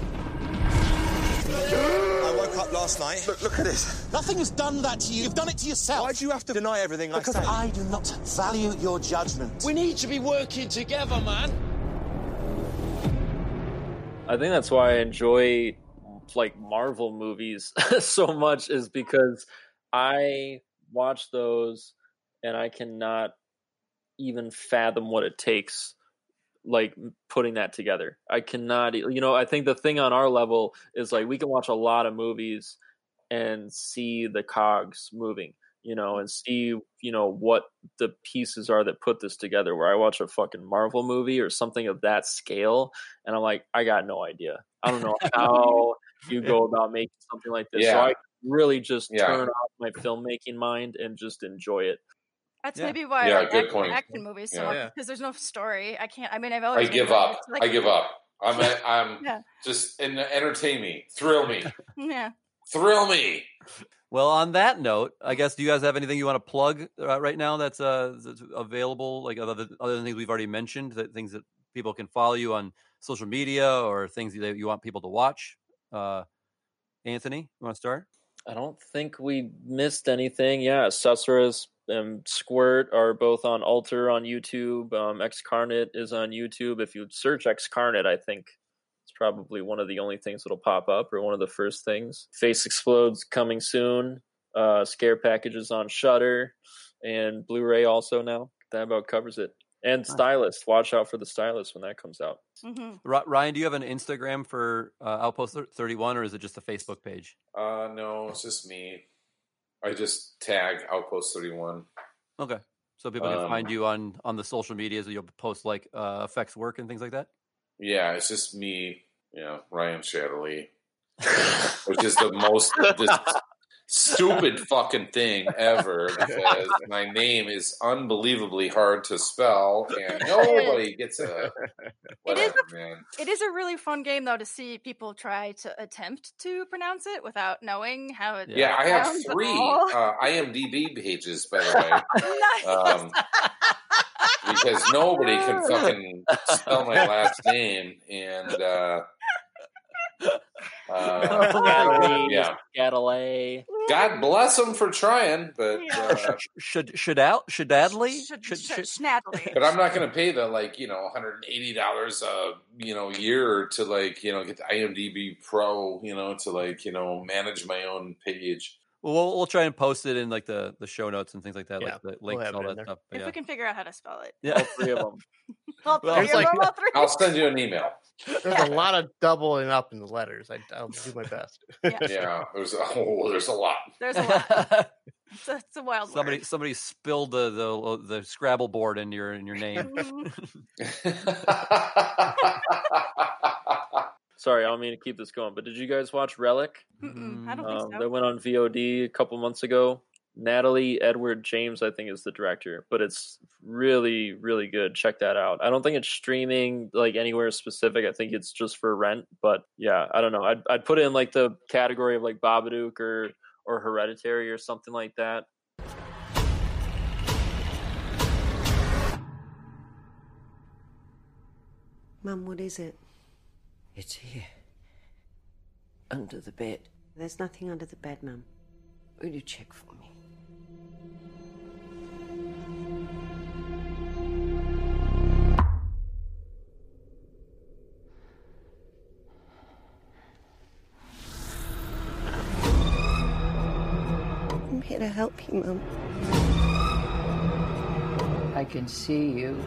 Speaker 13: I woke up last night. Look, look at this. Nothing has done that to you. You've done it to yourself. Why do you have to deny everything I say? Because I do not value your judgment. We need to be working together, man.
Speaker 10: I think that's why I enjoy like Marvel movies so much is because I watch those and I cannot even fathom what it takes, like putting that together. I cannot, you know, I think the thing on our level is like we can watch a lot of movies and see the cogs moving, you know, and see, you know, what the pieces are that put this together. Where I watch a fucking Marvel movie or something of that scale, and I'm like, I got no idea. I don't know how you go about making something like this.
Speaker 5: Yeah.
Speaker 10: So I really just
Speaker 5: Yeah.
Speaker 10: turn off my filmmaking mind and just enjoy it.
Speaker 1: That's
Speaker 10: Yeah.
Speaker 1: maybe why
Speaker 5: Yeah,
Speaker 1: I like
Speaker 5: good
Speaker 1: action,
Speaker 5: point.
Speaker 1: action movies so
Speaker 5: Yeah.
Speaker 1: much,
Speaker 5: Yeah.
Speaker 1: because there's no story. I can't. I mean, I've
Speaker 5: I
Speaker 1: always
Speaker 5: give
Speaker 1: been-
Speaker 5: up.
Speaker 1: it's like-
Speaker 5: I give up. I'm. A, I'm
Speaker 1: Yeah.
Speaker 5: just en- entertain me, thrill me,
Speaker 1: Yeah.
Speaker 5: thrill me.
Speaker 3: Well, on that note, I guess, do you guys have anything you want to plug uh, right now that's, uh, that's available, like other than, other than things we've already mentioned, that things that people can follow you on social media or things that you want people to watch? Uh, Anthony, you want to start?
Speaker 10: I don't think we missed anything. Yeah, Sussura's and Squirt are both on Alter on YouTube. Um, Xcarnate is on YouTube. If you search Xcarnate, I think it's probably one of the only things that'll pop up, or one of the first things. Face Explodes coming soon. Uh, Scare Packages on Shudder and Blu-ray also now. That about covers it. And Stylist. Watch out for the Stylist when that comes out.
Speaker 1: Mm-hmm.
Speaker 3: Ry- Ryan, do you have an Instagram for uh, Outpost thirty-one, or is it just a Facebook page?
Speaker 5: Uh, no, it's just me. I just tag Outpost thirty-one.
Speaker 3: Okay, so people can
Speaker 5: Um,
Speaker 3: find you on on the social medias, and you'll post like uh, effects work and things like that.
Speaker 5: Yeah, it's just me, you know, Ryan Shatterly, which is the most this stupid fucking thing ever, because my name is unbelievably hard to spell and nobody gets a whatever, man.
Speaker 1: It is a really fun game, though, to see people try to attempt to pronounce it without knowing how it.
Speaker 5: Yeah, I have
Speaker 1: sounds at
Speaker 5: three
Speaker 1: all.
Speaker 5: uh, I M D B pages, by the way. Um, because nobody can fucking spell my last name, and uh, uh,
Speaker 10: Scatterly,
Speaker 5: yeah,
Speaker 10: Scatterlay.
Speaker 5: God bless them for trying, but uh,
Speaker 3: Should should out should Adley?
Speaker 1: Should, should, Schnattly.
Speaker 5: but I'm not going to pay the like you know one hundred eighty dollars a you know year to like you know get the I M D B Pro you know to like you know manage my own page.
Speaker 3: Well, we'll we'll try and post it in like the, the show notes and things like that,
Speaker 8: Yeah,
Speaker 3: like the
Speaker 8: we'll
Speaker 3: links
Speaker 8: have
Speaker 3: and all
Speaker 8: it in
Speaker 3: that
Speaker 8: there.
Speaker 3: stuff. But
Speaker 1: If
Speaker 3: yeah.
Speaker 1: we can figure out how to spell it.
Speaker 3: Yeah.
Speaker 10: All three of them.
Speaker 1: All three
Speaker 8: Well,
Speaker 1: of
Speaker 8: there's like-
Speaker 1: them, all three.
Speaker 5: I'll send you an email.
Speaker 8: There's a lot of doubling up in the letters. I, I'll do my best.
Speaker 1: Yeah.
Speaker 5: Yeah, there's oh, there's a lot.
Speaker 1: There's a lot. It's a, it's a wild
Speaker 3: Somebody
Speaker 1: word.
Speaker 3: somebody spilled the, the the Scrabble board in your in your name.
Speaker 10: Sorry, I don't mean to keep this going, but did you guys watch Relic?
Speaker 1: Mm-mm, I don't
Speaker 10: Um,
Speaker 1: think so.
Speaker 10: That went on V O D a couple months ago. Natalie Edward James, I think, is the director, but it's really, really good. Check that out. I don't think it's streaming like anywhere specific. I think it's just for rent. But yeah, I don't know. I'd I'd put it in like the category of like Babadook or or Hereditary or something like that.
Speaker 14: Mum, what is it?
Speaker 17: It's here. Under the bed.
Speaker 14: There's nothing under the bed, Mum.
Speaker 17: Will you check for me?
Speaker 14: I'm here to help you, Mum.
Speaker 17: I can see you.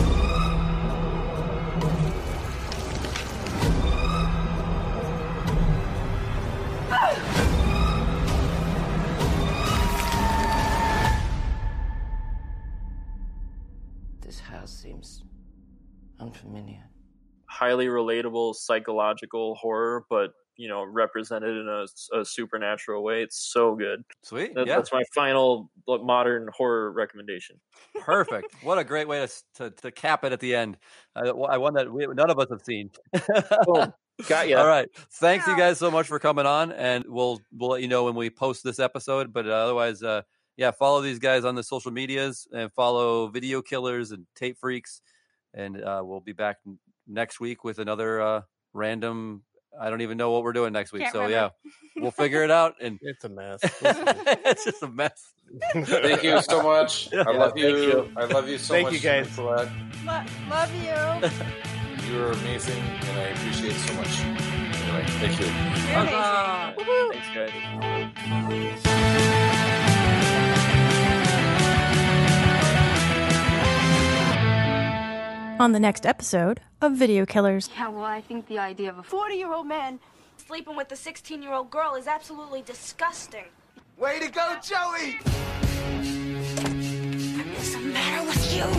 Speaker 17: This house seems unfamiliar.
Speaker 10: Highly relatable psychological horror, but you know, represented in a, a supernatural way. It's so good.
Speaker 3: Sweet.
Speaker 10: That,
Speaker 3: yeah.
Speaker 10: That's my final modern horror recommendation.
Speaker 3: Perfect. What a great way to to, to cap it at the end. I, I one that we, none of us have seen.
Speaker 10: Boom. Got ya.
Speaker 3: All right. Thanks you guys so much for coming on, and we'll we'll let you know when we post this episode. But uh, otherwise, uh, yeah, follow these guys on the social medias and follow Video Killers and Tape Freaks, and uh, we'll be back next week with another uh, random. I don't even know what we're doing next week.
Speaker 1: Can't
Speaker 3: so
Speaker 1: remember.
Speaker 3: yeah, we'll figure it out. And
Speaker 8: It's a mess.
Speaker 3: it's just a mess.
Speaker 5: Thank you so much. I
Speaker 3: Yeah,
Speaker 5: love
Speaker 10: thank
Speaker 5: you.
Speaker 10: you.
Speaker 5: I love you so
Speaker 8: Thank
Speaker 5: much.
Speaker 8: you, guys.
Speaker 5: Nicolette.
Speaker 1: Lo- love you.
Speaker 5: You're amazing, and I appreciate it so much. Anyway, thank you.
Speaker 1: You're amazing.
Speaker 10: Thanks, guys.
Speaker 1: On the next episode of Video Killers.
Speaker 15: Yeah, well, I think the idea of a forty-year-old man sleeping with a sixteen-year-old girl is absolutely disgusting.
Speaker 13: Way to go, Joey!
Speaker 15: What's the matter with you?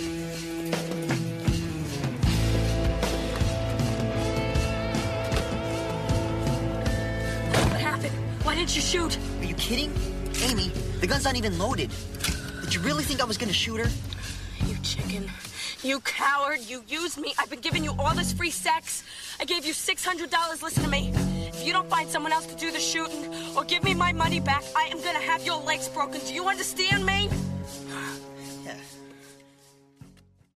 Speaker 19: What happened? Why didn't you shoot?
Speaker 20: Are you kidding? Amy, the gun's not even loaded. Did you really think I was gonna shoot her?
Speaker 19: You chicken. You coward. You used me. I've been giving you all this free sex. I gave you six hundred dollars. Listen to me. If you don't find someone else to do the shooting or give me my money back, I am gonna have your legs broken. Do you understand me?